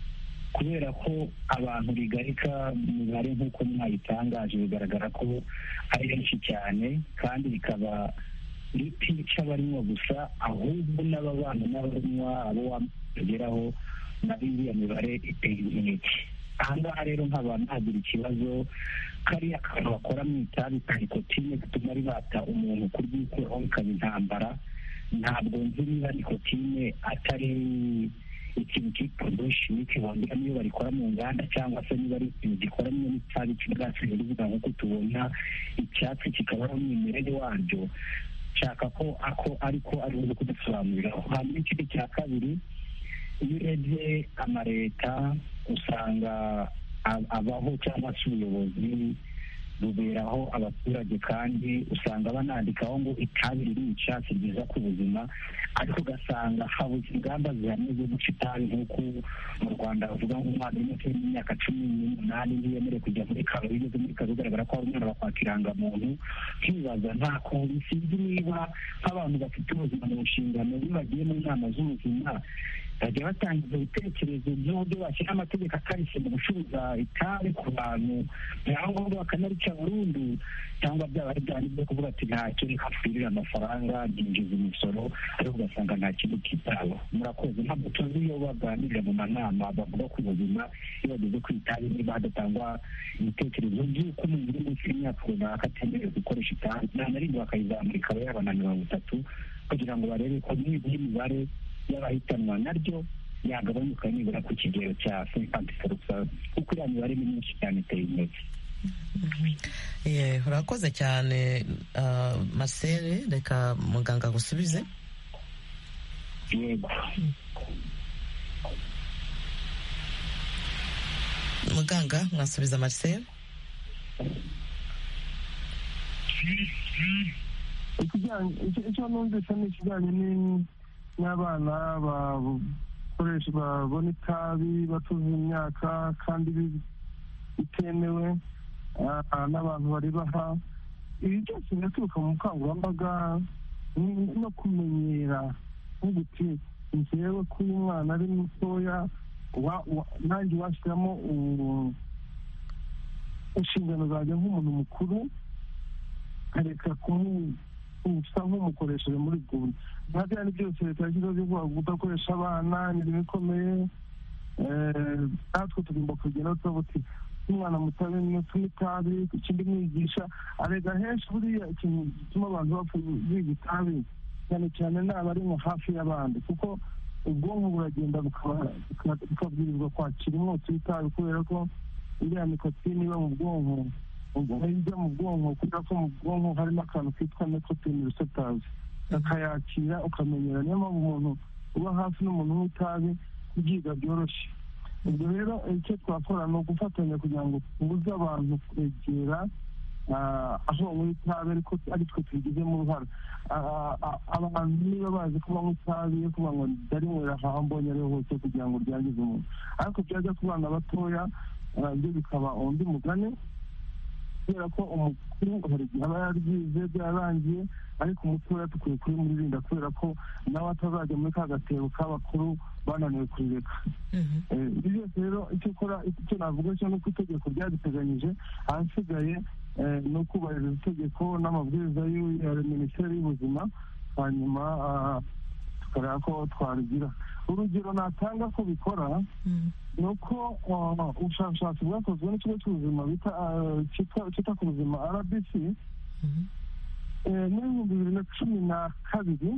kubera ko abantu bigarika imibare nk'uko mwayitangaje bigaragara ko ari benshi cyane kandi bikaba bitica abarimo gusa ahubwo n'ababana n'abanywa abo wageraho na iriya mibare iteye inkeke. aha ngaha rero nkaba nagira ikibazo kariya kantu bakora mu itabi ka nikotine gatuma ribata umuntu kuryikuraho bikaba intambara. Ntabwo nzi niba nikotine atari ikintu cyitwa shimike bongera niyo barikora mu nganda cyangwa se niba ari ikintu gikora n'itabi cy'ubwatsi bivuga nk'uko tubona icyatsi kikabaho umwimerere waryo. Nshaka ko ako ariko ari ubuze kudusobanurira. Hanyuma ikindi cya kabiri, iyo urebye amaleta usanga abaho cyangwa se ubuyobozi buberaho abaturage kandi usanga banandikaho ngo itabi ririca si ryiza ku buzima, ariko ugasanga habuze ingamba zihamye zo guca itabi nk'uko mu Rwanda bavuga nk'umwana w'umuto w'imyaka cumi n'umunani ntiyemerewe kujya muri karo, bigeze muri karo bigaragara ko hari umwana bakwaka irangamuntu. Nkibaza nta kuntu sinzi niba nk'abantu bafite ubuzima mu nshingano iyo bagiye mu nama z'ubuzima bajya batangiza ibitekerezo by'uburyo bashyira amategeko akarishye mu gucuruza itabi ku bantu cyangwa bakanarica burundu, cyangwa byaba ari byandi byo kuvuga ati ntacyo reka twirire amafaranga byinjiza imisoro, ariko ugasanga nta kintu kitaho. Murakoze. Ntabwo tuzi iyo baganirira mu manama bavuga ku buzima iyo bageze ku itabi niba hadatangwa ibitekerezo by'uko umuntu uri munsi y'imyaka runaka atemerewe gukoresha itabi nta na rimwe bakayizamura ikaba yaba na mirongo itatu kugira ngo barebe ko nibura imibare y'abahitanwa naryo yagabanuka nibura ku kigero cya cinquante pourcent kuko iriya mibare ni myinshi cyane iteye intege. urakoze cyane Marcel, reka muganga agusubize. Yego. Muganga mwasubiza Marcel. icyo numvise ni ikijyanye n'abana bakoresha babona itabi batuze imyaka kandi bitemewe n'abantu baribaha. Ibi byose biraturuka mu bukangurambaga no kumenyera nk'uguti njyewe ko uyu mwana ari mutoya nanjye washyiramo inshingano zanjye nk'umuntu mukuru areka usa nk'umukoresheje muri ubwo buryo. nta byandi byose leta yashyizeho byo kudakoresha abana ni ibintu bikomeye. natwe tugomba kugenda turavuga uti umwana mutabi n'utunywa itabi ikindi mwigisha arega henshi buriya ikintu gituma abantu bapfa biga itabi cyane cyane ni abari nko hafi y'abandi, kuko ubwonko buragenda bukabwirizwa kwakira umwotsi w'itabi kubera ko iriya nikotine iba mu bwonko ijya mu bwonko kubera ko mu bwonko harimo akantu kitwa nicotine receptors akayakira ukamenyera. niyo mpamvu umuntu uba hafi n'umuntu w'itabi kubyiga byoroshye. ubwo rero icyo twakora ni ugufatanya kugira ngo tubuze abantu kwegera aho banywa itabi ariko ari twe tubigizemo uruhare. abantu niba bazi ko banywa itabi yo kuvuga ngo ndarinywera aha mbonye ariho hose kugira ngo ryangize umuntu, ariko byajya ku bana batoya byo bikaba undi mugani kubera ko umukuru hari igihe aba yaryize byararangiye, ariko umutoya dukwiye kubimurinda kubera ko nawe atazajya muri ka gatebo k'abakuru bananiwe kurireka. ibi byose rero icyo ukora icyo navuga cyo ni uko itegeko ryabiteganyije, ahasigaye ni ukubahiriza itegeko n'amabwiriza ya minisiteri y'ubuzima, hanyuma tukareba ko twarigira. urugero natanga ko bikora ni uko ubushakashatsi bwakozwe n'ikigo cy'ubuzima cyita ku buzima R B C muri ibihumbi bibiri na cumi na kabiri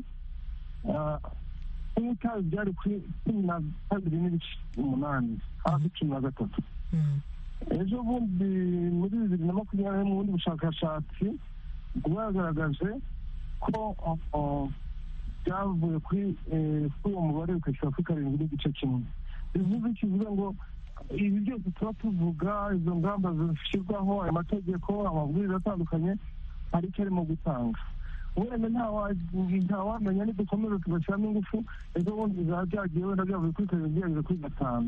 itabi byari kuri cumi na kabiri n'ibice umunani hafi cumi na gatatu. ejo bundi muri bibiri na makumyabiri mu bundi bushakashatsi bwagaragaje ko byavuye kuri uwo mubare bikashyira kuri karindwi n'igice kimwe. bivuze kivuga ngo ibi byose tuba tuvuga izo ngamba zishyirwaho aya mategeko amabwiriza atandukanye hari icyo arimo gutanga. wenda ntawamenya nidukomeza tugashyiramo ingufu ejo bundi bizaba byagiye wenda byavuye kuri karindwi byageze kuri gatanu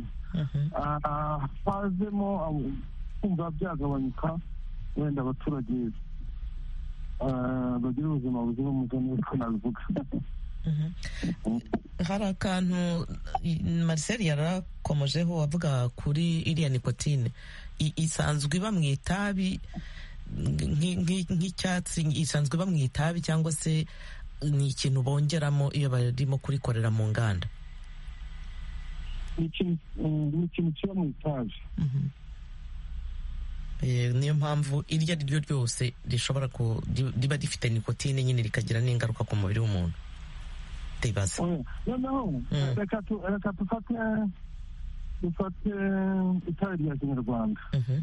hazemo kumva byagabanyuka wenda abaturage bagira ubuzima buzira umuze niko nabivuga. hari akantu Marcel yarakomojeho avuga kuri iriya nikotine isanzwe iba mu itabi nk'icyatsi, isanzwe iba mu itabi cyangwa se ni ikintu bongeramo iyo barimo kurikorera mu nganda? ni ikintu kiba mu itabi. Niyo mpamvu iryo ari ryo ryose rishobora riba rifite nikotine nyine rikagira n'ingaruka ku mubiri w'umuntu. Ndibaza noneho reka dufate dufate itabi rya kinyarwanda.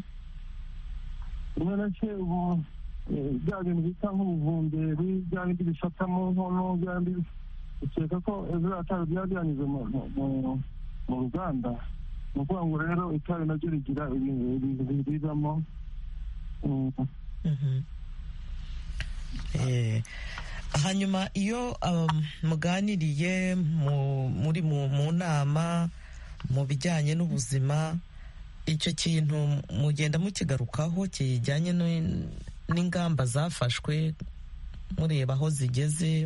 rimwe na ke ubu bya bintu bita nk'ubuvumberi, bya bindi bifatamo nkono, bya bindi ukeka ko biriya tabi byaba byanyuze mu ruganda. ni ukuvuga ngo rero itabi naryo rigira ibintu biriramo. Hanyuma iyo muganiriye muri mu nama mu bijyanye n'ubuzima, icyo kintu mugenda mukigarukaho kijyanye n'ingamba zafashwe, mureba aho zigeze,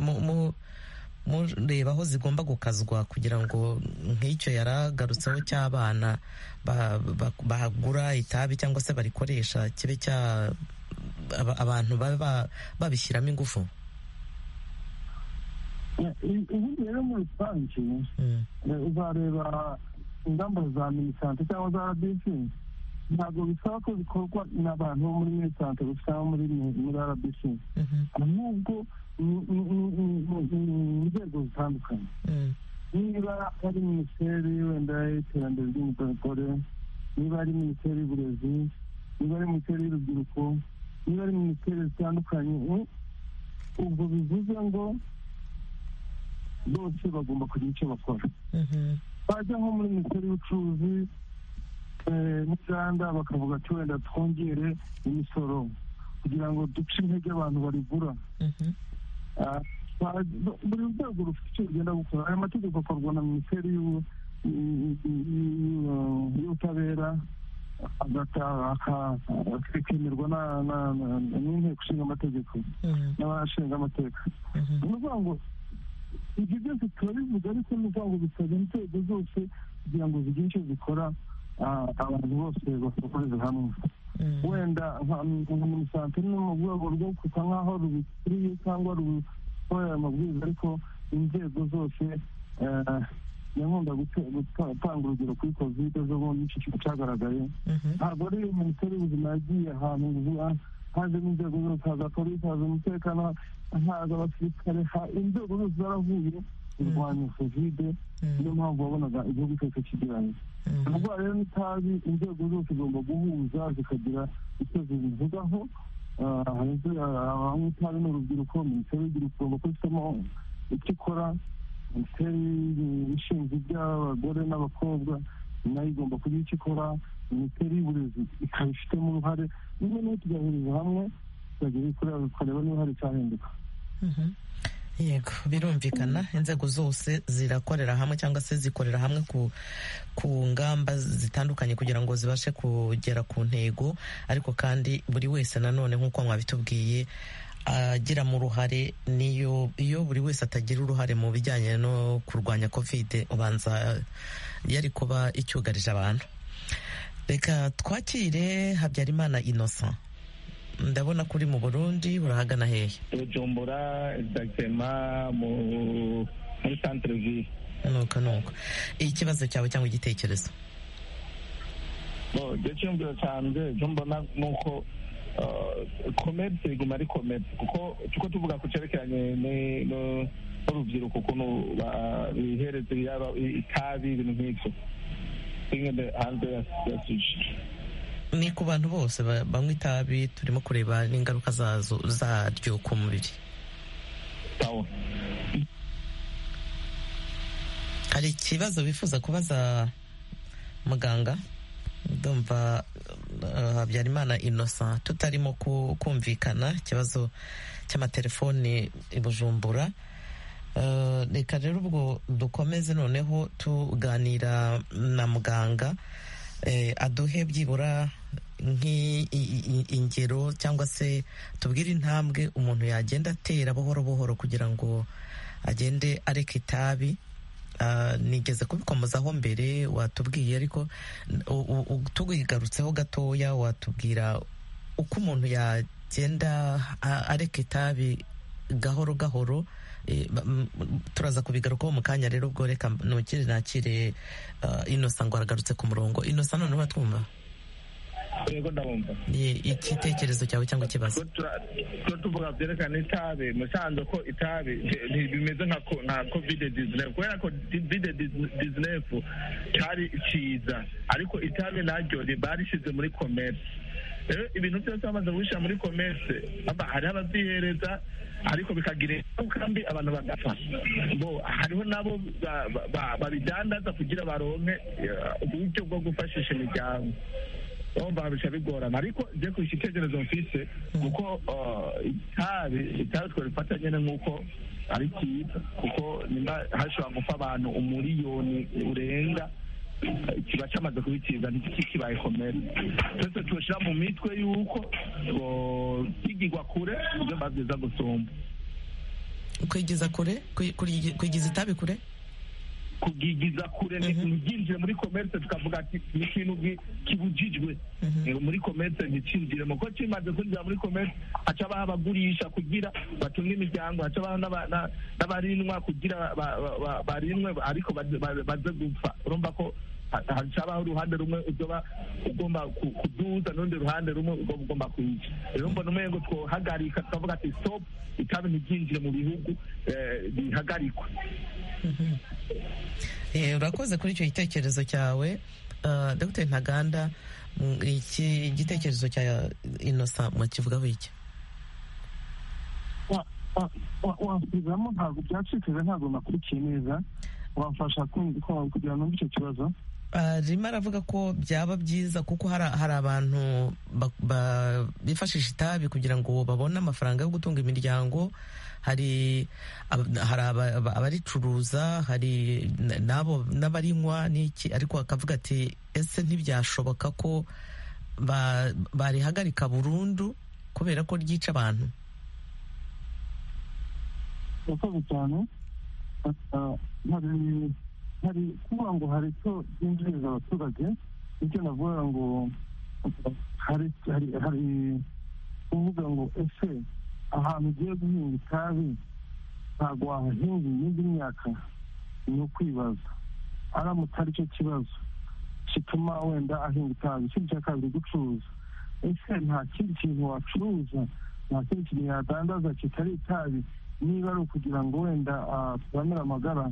mureba aho zigomba gukazwa kugira ngo nk'icyo yaragarutseho cy'abana bahagura itabi cyangwa se barikoresha kibe cya abantu baba babishyiramo ingufu. ubundi rero muri rusange uzareba ingamba za minisante cyangwa za rbc ntabwo bisaba ko bikorwa n'abantu bo muri minisante gusa muri muri rbc, ahubwo inzego zitandukanye. niba ari minisiteri wenda y'iterambere ry'umugore, niba ari minisiteri y'uburezi, niba ari minisiteri y'urubyiruko, niba ari minisiteri zitandukanye, ubwo bivuze ngo bose bagomba kugira icyo bakora. bajya nko muri minisiteri y'ubucuruzi n'inganda bakavuga ati wenda twongere imisoro kugira ngo duce intege abantu barigura. buri rwego rufite icyo rugenda gukora. aya mategeko akorwa na minisiteri y'ubutabera akemerwa n'inteko ishinga amategeko n'abashinga amategeko. ni ukuvuga ngo ibyo byose turabivuga, ariko ni ukuvuga ngo bisabwa inzego zose kugira ngo zigire icyo zikora, abantu bose bakoreze hamwe. wenda nka minisante ni mu rwego rwo kusa nk'aho rubikuriye cyangwa rukorera amabwiriza, ariko inzego zose nkunda gutanga urugero kuri kovide zo bundi iki kintu cyagaragaye. ntabwo ari minisiteri y'ubuzima yagiye ahantu hajemo inzego zose, haza polisi, haza umutekano, haza abasirikare, inzego zose zaravuye kurwanya kovide. niyo mpamvu wabonaga igihugu cyose kigiranye. ubwo rero n'itabi inzego zose zigomba guhuza zikagira icyo zibivugaho. itabi ni urubyiruko, minisiteri y'urubyiruko igomba kubifitemo icyo ikora, minisiteri ishinzwe iby'abagore n'abakobwa nayo igomba kugira icyo ikora, minisiteri y'uburezi ikabifitemo uruhare. nimwe n'ubu tugahuriza hamwe tukareba niba hari icyahinduka. yego, birumvikana inzego zose zirakorera hamwe cyangwa se zikorera hamwe ku ku ngamba zitandukanye kugira ngo zibashe kugera ku ntego, ariko kandi buri wese nanone nk'uko mwabitubwiye agira mu ruhare. niyo iyo buri wese atagira uruhare mu bijyanye no kurwanya kovide, ubanza yari kuba icyugarije abantu. reka twakire Habyarimana Innocent. ndabona kuri mu Burundi, urahagana hehe? Bujumbura, exactement muri centre ville. nuko nuko ikibazo cyawe cyangwa igitekerezo? bo je cyumviro cyanjye cyo mbona nuko commerce iguma ari commerce, kuko tuko tuvuga ku cyerekeranye n'urubyiruko ukuntu bihereza yaba itabi ibintu nk'ibyo ingene hanze yasije. ni ku bantu bose banywa itabi, turimo kureba n'ingaruka zazo zaryo ku mubiri. hari ikibazo bifuza kubaza muganga? ndumva Habyarimana Innocent tutarimo kumvikana, ikibazo cy'amatelefoni i Bujumbura. reka rero ubwo dukomeze noneho tuganira na muganga, aduhe byibura nk'ingero cyangwa se tubwire intambwe umuntu yagenda atera buhoro buhoro kugira ngo agende areka itabi. Nigeze kubikomozaho mbere watubwiye, ariko tubigarutseho gatoya watubwira uko umuntu yagenda areka itabi gahoro gahoro. Turaza kubigarukaho mu kanya rero, ubwo reka nukire nakire Innocent ngo aragarutse ku murongo. Innocent, noneho twumva yego ndabumva igitekerezo cyawe cyangwa ikibazo. Ko tuvuga byerekana itabi, musanze ko itabi bimeze nka nka covid nineteen, kubera ko covid nineteen cyari kiza, ariko itabi naryo barishyize muri commerce. Rero ibintu byose bamaze gushyira muri commerce, hari ababyihereza ariko bikagira ingaruka mbi, abantu bagapfa. Bo hariho nabo babidandaza kugira baronke uburyo bwo gufashisha imiryango, bumva bisha bigorana. Ariko je ku igitekerezo mfise kuko itabi itabi twarifata nyene nk'uko ari cyiza, kuko nimba hashobora gupfa abantu umuriyoni urenga, kiba cyamaze kubitiza ntikibaye komere. Twese tushira mu mitwe yuko kigigwa kure ibyo babyiza gusumba. Kwigiza kure, kwigiza itabi kure, kugigiza kure ntibyinjire muri commerce, tukavuga ati ni ikintu kibujijwe muri commerce nticinjire mu ko kimaze kwinjira muri commerce, haca babagurisha kugira batunge imiryango, haca n'abarinwa kugira barinwe ariko baze gupfa. Urumva ko hacabaho uruhande rumwe uzoba ugomba kuduza n'urundi ruhande rumwe ugomba kwica. Rero mbona umengo twohagarika tukavuga ati stop, itabi ntibyinjire mu bihugu, bihagarikwa. Urakoze kuri icyo gitekerezo cyawe Dr Ntaganda. Iki gitekerezo cya Innocent mukivugaho iki? wasubiramo, ntabwo byacikije, ntabwo nakurikiye neza, wamfasha kugira ngo icyo kibazo. Arimo aravuga ko byaba byiza kuko hari abantu bifashisha itabi kugira ngo babone amafaranga yo gutunga imiryango. Hari abaricuruza, hari nabo n'abarinywa n'iki, ariko akavuga ati ese ntibyashoboka ko barihagarika burundu kubera ko ryica abantu? Urakoze cyane. Hari kuvuga ngo hari icyo byinjiriza abaturage, icyo navuga ngo hari kuvuga ngo ese ahantu ugiye guhinga itabi ntabwo wahahinga iyindi myaka. Ni ukwibaza, aramutse ari cyo kibazo gituma wenda ahinga itabi. Ikindi cya kabiri, gucuruza. Ese nta kindi kintu wacuruza, nta kindi kintu yadandaza kitari itabi, niba ari ukugira ngo wenda turamire amagara?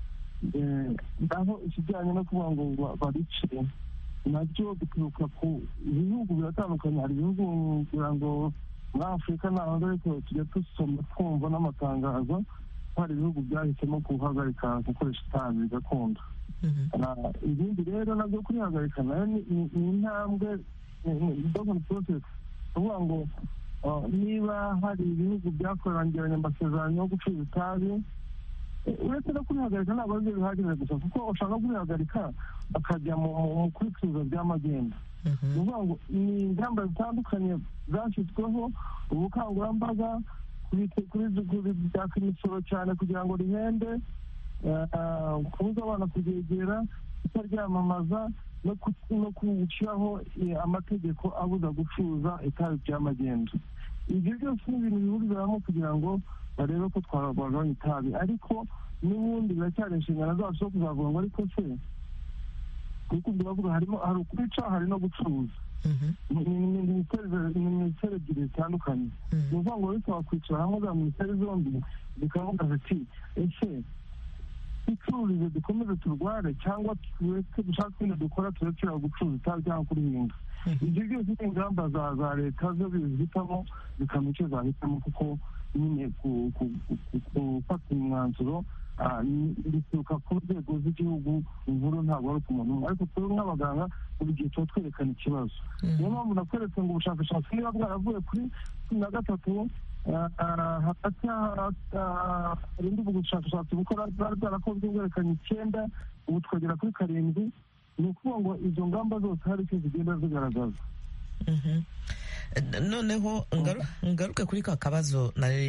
Naho ikijyanye no kuvuga ngo baricire, nabyo bituruka ku bihugu biratandukanye. Hari ibihugu kugira ngo muri Afurika ntabwo, ariko tujya dusoma twumva n'amatangazo, hari ibihugu byahisemo guhagarika gukoresha itabi gakondo. Ibindi rero nabyo kurihagarika nayo ni intambwe dogon process. Kuvuga ngo niba hari ibihugu byakorangiranye amasezerano yo gucuruza itabi, uretse no kurihagarika ntabwo ari byo bihagije gusa, kuko ushaka kurihagarika bakajya mu kuricuruza by'amagenda. Ni ukuvuga ngo ni ingamba zitandukanye zashyizweho, ubukangurambaga kuri byaka imisoro cyane kugira ngo rihende, kubuza abana kuryegera, kutaryamamaza, no gushyiraho amategeko abuza gucuruza itabi by'amagenda. Ibyo byose ni ibintu bihurira hamwe kugira ngo barebe ko twagabanya itabi, ariko n'ubundi biracyari inshingano zacu zo kuzavuga ngo ariko se kuko biravuga harimo hari ukwica, hari no gucuruza. Ni minisiteri ebyiri zitandukanye. Ni ukuvuga ngo ariko wakwicara hamwe za minisiteri zombi zikavuga ziti ese icururize dukomeze turware cyangwa tureke dushaka ibintu dukora turekera gucuruza itabi cyangwa kurihinga. Ibyo byose ni ingamba za leta zo bizihitamo zikamenya icyo zahitamo, kuko nyine gufata umwanzuro bituruka ku nzego z'igihugu inkuru, ntabwo ari ku muntu umwe. Ariko twebwe nk'abaganga buri gihe tuba twerekana ikibazo. Niyo mpamvu nakweretse ngo ubushakashatsi niba bwaravuye kuri cumi na gatatu, hagati harindi ubushakashatsi bukora bwari bwarakozwe bwerekanye icyenda, ubu twagera kuri karindwi. Ni ukuvuga ngo izo ngamba zose hari icyo zigenda zigaragaza. Noneho ngaruke kuri ka kabazo nari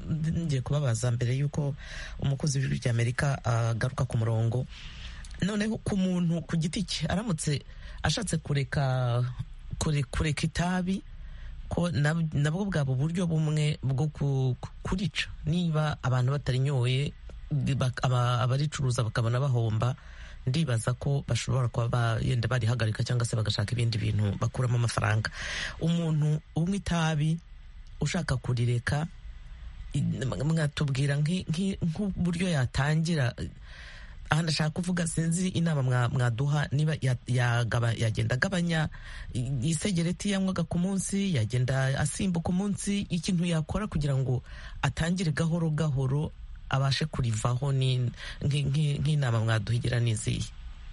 ngiye kubabaza mbere y'uko umukozi w'ijwi ry'Amerika agaruka ku murongo. Noneho ku muntu ku giti cye aramutse ashatse kureka kureka itabi, ko nabwo bwaba uburyo bumwe bwo kurica, niba abantu batarinyoye abaricuruza bakabona bahomba, ndibaza ko bashobora kuba yenda barihagarika cyangwa se bagashaka ibindi bintu bakuramo amafaranga. Umuntu unywa itabi ushaka kurireka, mwatubwira nk'uburyo yatangira? Aha ndashaka kuvuga, sinzi inama mwaduha, niba yagenda agabanya isegereti yanywaga ku munsi, yagenda asimbuka umunsi, ikintu yakora kugira ngo atangire gahoro gahoro abashe kurivaho, nk'inama mwaduhigira n'izihe?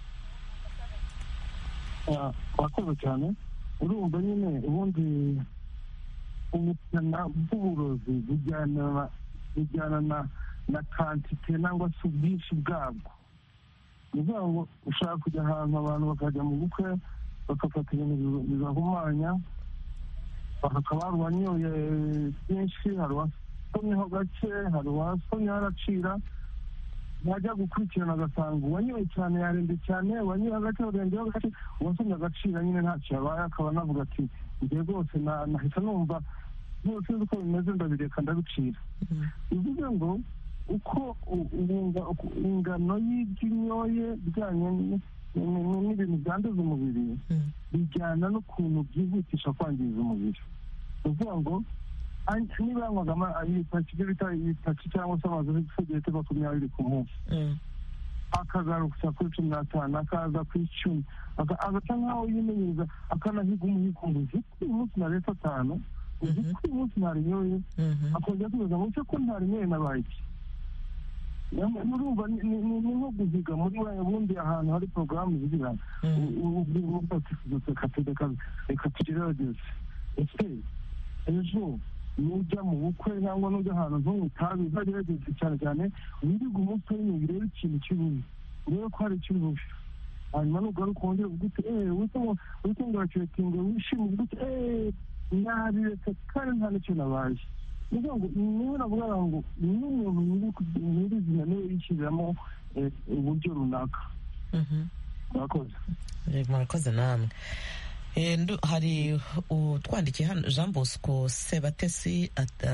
wakoze cyane. Urumva nyine ubundi ubukana bw'uburozi bujyana na kantite nangwa se ubwinshi bwabwo. Ni ukuvuga ngo ushaka kujya ahantu abantu bakajya mu bukwe bagafata ibintu bibahumanya, bakaba hari uwanyoye byinshi, hari uwasomyeho gake, hari uwasomyeho aracira, bajya gukurikirana agasanga uwanyoye cyane yarembye cyane, uwanyoye hagati yarengeho gake, uwasomye agacira nyine ntacyo yabaye, akaba navuga ati njye rwose nahita numva byose uko bimeze ndabireka ndabicira. bivuze ngo uko ingano y'iby'inyoye bijyanye n'ibintu byanduza umubiri bijyana n'ukuntu byihutisha kwangiza umubiri. ni ukuvuga ngo niba yanywaga ibyo bita ibitaki cyangwa se amazi y'isegeti makumyabiri ku munsi, akagaruka kuri cumi n'atanu, akaza ku icumi, agasa nk'aho yimenyereza, akanahiga umuhigo ngo uzi ko uyu munsi naretse atanu, uzi ko uyu munsi ntarinyoye, akongera kubaza ngo ese ko ntarinyoye nabaye iki? Urumva ni nko guhiga muri ubundi ahantu hari porogaramu zigira reka tugerageze. ese ejo nujya mu bukwe cyangwa nujya ahantu ntunywe itabi, uzagerageze cyane cyane wirirwe umunsi w'imwe, urebe ikintu kibi, urebe ko hari ikiri bubi, hanyuma nugaruka wongere uvuga uti eee wite ngo urakiretinge wishime, uvuga uti eee nabiretse kandi nta n'icyo nabaye. ni ukuvuga ngo niwe navuga ngo ni umuntu nyirizina niwe yishyiriramo uburyo runaka. murakoze. murakoze namwe. Hari utwandikiye hano Jean Bosco Sebatesi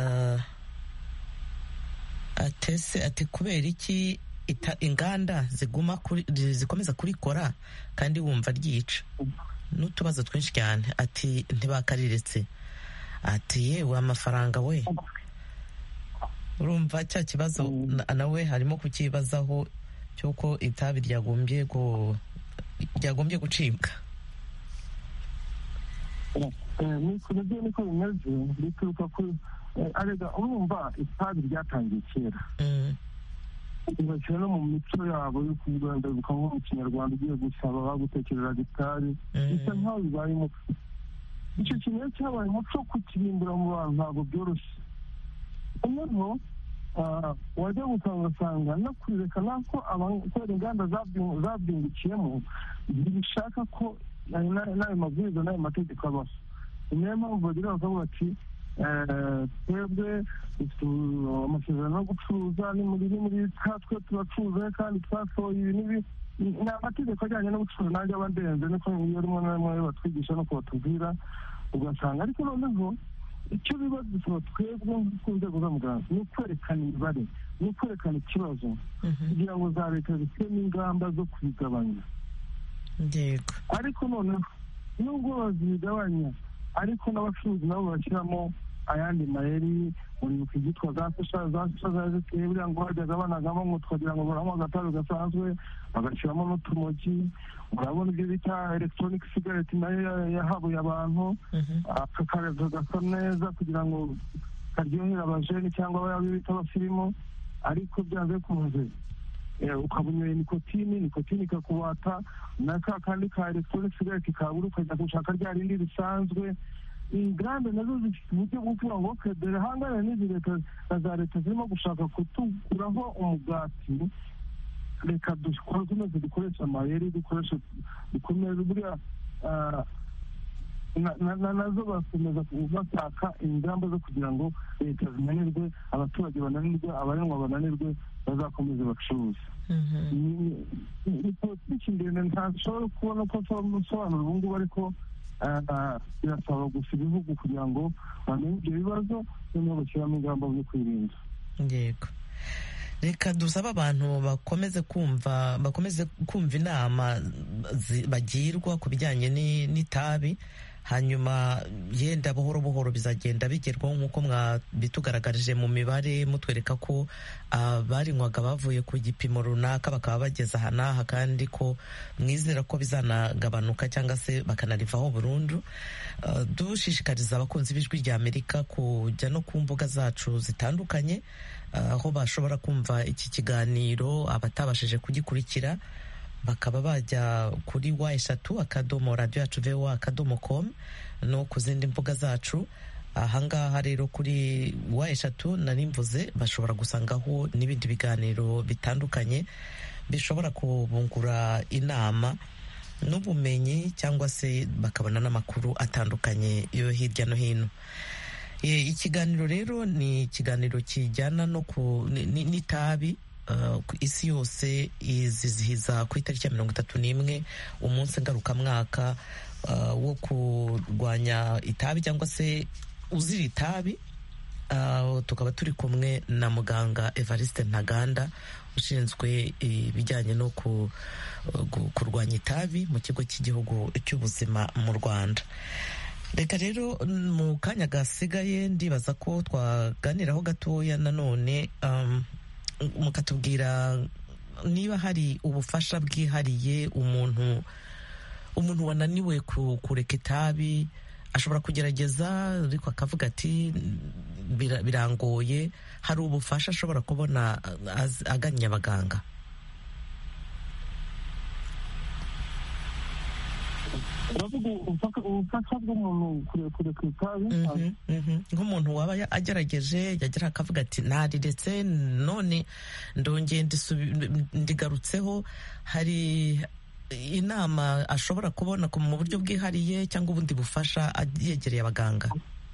atese ati kubera iki inganda ziguma zikomeza kurikora kandi wumva ryica, n'utubazo twinshi cyane. Ati ntibakariretse, ati yewe amafaranga we. urumva cya kibazo nawe harimo kukibazaho cy'uko itabi ryagombye ryagombye gucibwa. nibyo niko bimeze, bituruka kuri arega urumva itabi ryatangiye kera, ugakira no mu mico yabo yo kuvuga ndavuga nko mu kinyarwanda ugiye gusaba bagutekereraga itabi, bisa nkaho bibaye umuco. icyo kintu rero cyabaye umuco kukirimbura mu bantu ntabwo byoroshye. noneho wajya gusanga ugasanga no kwerekana ko kubera inganda zabyungukiyemo ntibishaka ko n'ayo mabwiriza n'ayo mategeko abaho. niyo mpamvu bagira bakavuga ati twebwe dufite amasezerano yo gucuruza, ni muri muri twe turacuruza kandi twasohoye ibi n'ibi. ni amategeko ajyanye no gucuruza nanjye aba ndenze, niko iyo rimwe na rimwe batwigisha no kubatubwira ugasanga. ariko noneho icyo biba dusaba twebwe ku nzego z'amuganga ni ukwerekana imibare, ni ukwerekana ikibazo kugira ngo za leta zifite n'ingamba zo kubigabanya. ariko noneho nubwo bazibigabanya, ariko n'abacuruzi nabo bashyiramo ayandi mayeri, uribuka ibyitwa za sosha za sosha za ziteye buriya ngo bajyaga banagamo ngo twagira ngo baramo agatabi gasanzwe bagashyiramo n'utumogi. urabona ibyo bita electronic cigarette nayo yahabuye abantu, akakareza gasa neza kugira ngo karyohere abajeni cyangwa abo bita abasirimu. ariko byanze bikunze ukaba unyoye nikotini, nikotini ikakubata, na ka kandi ka electronic cigarette kabura ukajya gushaka rya rindi risanzwe. inganda nazo zifite uburyo bwo kuvuga ngo dore hangana n'izi leta na za leta zirimo gushaka kutuguraho umugati, reka dukomeze dukoresha amayeri, dukoreshe dukomeze buriya nazo bakomeza bashaka ingamba zo kugira ngo leta zinanirwe, abaturage bananirwe, abarengwa bananirwe, bazakomeze bacuruze. ni politiki ndende ntashobora kubona ko nsobanura ubu ngubu, ariko birasaba gusa ibihugu kugira ngo bamenye ibyo bibazo noneho bashyiramo ingamba zo kwirinda. Yego, reka dusabe abantu bakomeze kumva bakomeze kumva inama bagirwa ku bijyanye n'itabi, hanyuma yenda buhoro buhoro bizagenda bigerwaho nk'uko mwabitugaragarije mu mibare mutwereka ko abarinywaga bavuye ku gipimo runaka bakaba bageze aha n'aha, kandi ko mwizera ko bizanagabanuka cyangwa se bakanarivaho burundu. Dushishikariza abakunzi b'ijwi rya Amerika kujya no ku mbuga zacu zitandukanye aho bashobora kumva iki kiganiro, abatabashije kugikurikira bakaba bajya kuri wa eshatu akadomo radiyo yacu vewa akadomo komu no ku zindi mbuga zacu. Ahangaha rero kuri wa eshatu nari mvuze bashobora gusangaho n'ibindi biganiro bitandukanye bishobora kubungura inama n'ubumenyi, cyangwa se bakabona n'amakuru atandukanye yo hirya no hino. Ikiganiro rero ni ikiganiro kijyana no ku n'itabi. Isi yose izizihiza ku itariki ya mirongo itatu n'imwe umunsi ngarukamwaka wo kurwanya itabi cyangwa se uzira itabi. Tukaba turi kumwe na muganga Evariste Ntaganda ushinzwe ibijyanye no kurwanya itabi mu kigo cy'igihugu cy'ubuzima mu Rwanda. Reka rero mu kanya gasigaye ndibaza ko twaganiraho gatoya nanone, mukatubwira niba hari ubufasha bwihariye umuntu umuntu wananiwe kureka itabi ashobora kugerageza, ariko akavuga ati birangoye, hari ubufasha ashobora kubona agannye abaganga. ubufasha bw'umuntu kureka itabi nk'umuntu waba agerageje yagera akavuga ati nariretse none ndongeye ndigarutseho, hari inama ashobora kubona mu buryo bwihariye cyangwa ubundi bufasha yegereye abaganga?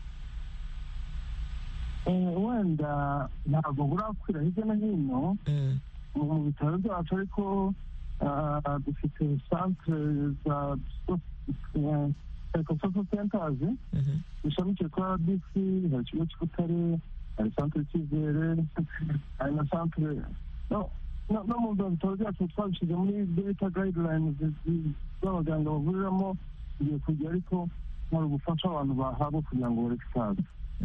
wenda ntabwo burakwira hirya no hino mu bitaro byacu, ariko dufite santere za psychosocial centers zishamikiye kuri R D C, hari ikigo cy'Ubutare, hari santere Cyizere, hari na santere no mu bitaro byacu twabishyize muri ibyo bita guidelines z'abaganga bavuriramo igihe kujya, ariko hari ubufasha abantu bahabwa kugira ngo bareke itabi.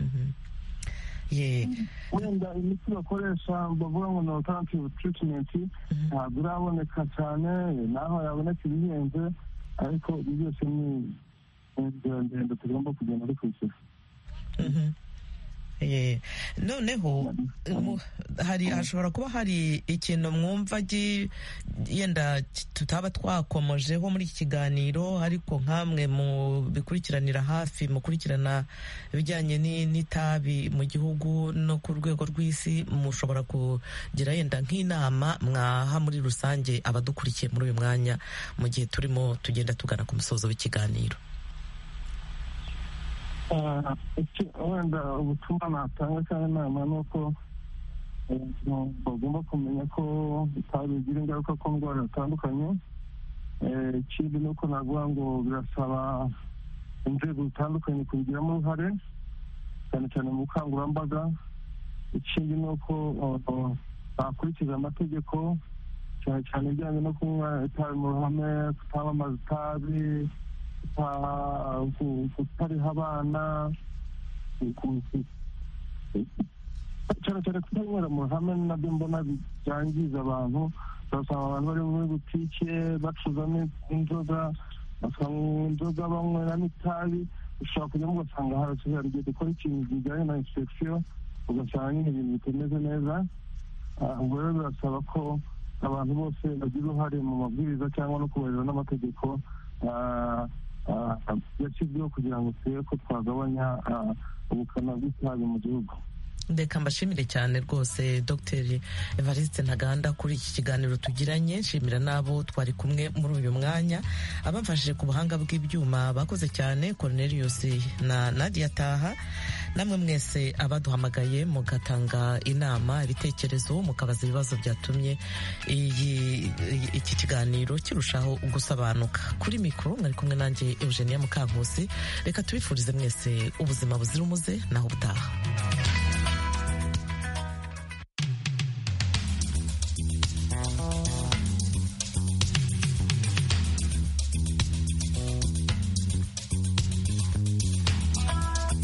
wenda imiti bakoresha bavuga ngo ni alternative treatment ntabwo iraboneka cyane, naho yaboneka ibihenze, ariko ibi byose ni inzira ndende tugomba kugenda dukurikiza. noneho hari hashobora kuba hari ikintu mwumva yenda tutaba twakomojeho muri iki kiganiro, ariko nk'amwe mu bikurikiranira hafi mukurikirana ibijyanye n'itabi mu gihugu no ku rwego rw'isi, mushobora kugira yenda nk'inama mwaha muri rusange abadukurikiye muri uyu mwanya mu gihe turimo tugenda tugana ku musozo w'ikiganiro? wenda ubutumwa natanga cyangwa inama ni uko bagomba kumenya ko itabi bigira ingaruka ku ndwara zitandukanye. ikindi ni uko navuga ngo birasaba inzego zitandukanye kubigiramo uruhare, cyane cyane mu bukangurambaga. ikindi ni uko bakurikiza amategeko, cyane cyane ibijyanye no kunywa itabi mu ruhame, kutamamaza itabi, kutariha abana, cyane cyane kutanywera mu ruhame nabyo mbona byangiza abantu. urasanga abantu bari muri butike bacuzamo inzoga, basanga inzoga banyweramo itabi, ushobora kujyamo ugasanga harasigaye igihe dukora ikintu kijyanye na inspection, ugasanga nyine ibintu bitameze neza. ubwo rero birasaba ko abantu bose bagira uruhare mu mabwiriza cyangwa no kubahiriza n'amategeko yashyizweho kugira ngo turebe ko twagabanya ubukana bw'itabi mu gihugu. Ndeka mbashimire cyane rwose Dr Evariste Ntaganda kuri iki kiganiro tugiranye. Nshimira n'abo twari kumwe muri uyu mwanya, abamfashije ku buhanga bw'ibyuma bakoze cyane, Cornelius na Nadia Taha, namwe mwese abaduhamagaye mugatanga inama, ibitekerezo, mukabaza ibibazo byatumye iyi iki kiganiro kirushaho gusobanuka. Kuri mikoro mwari kumwe nanjye Eugenia Mukankusi. Reka tubifurize mwese ubuzima buzira umuze naho butaha.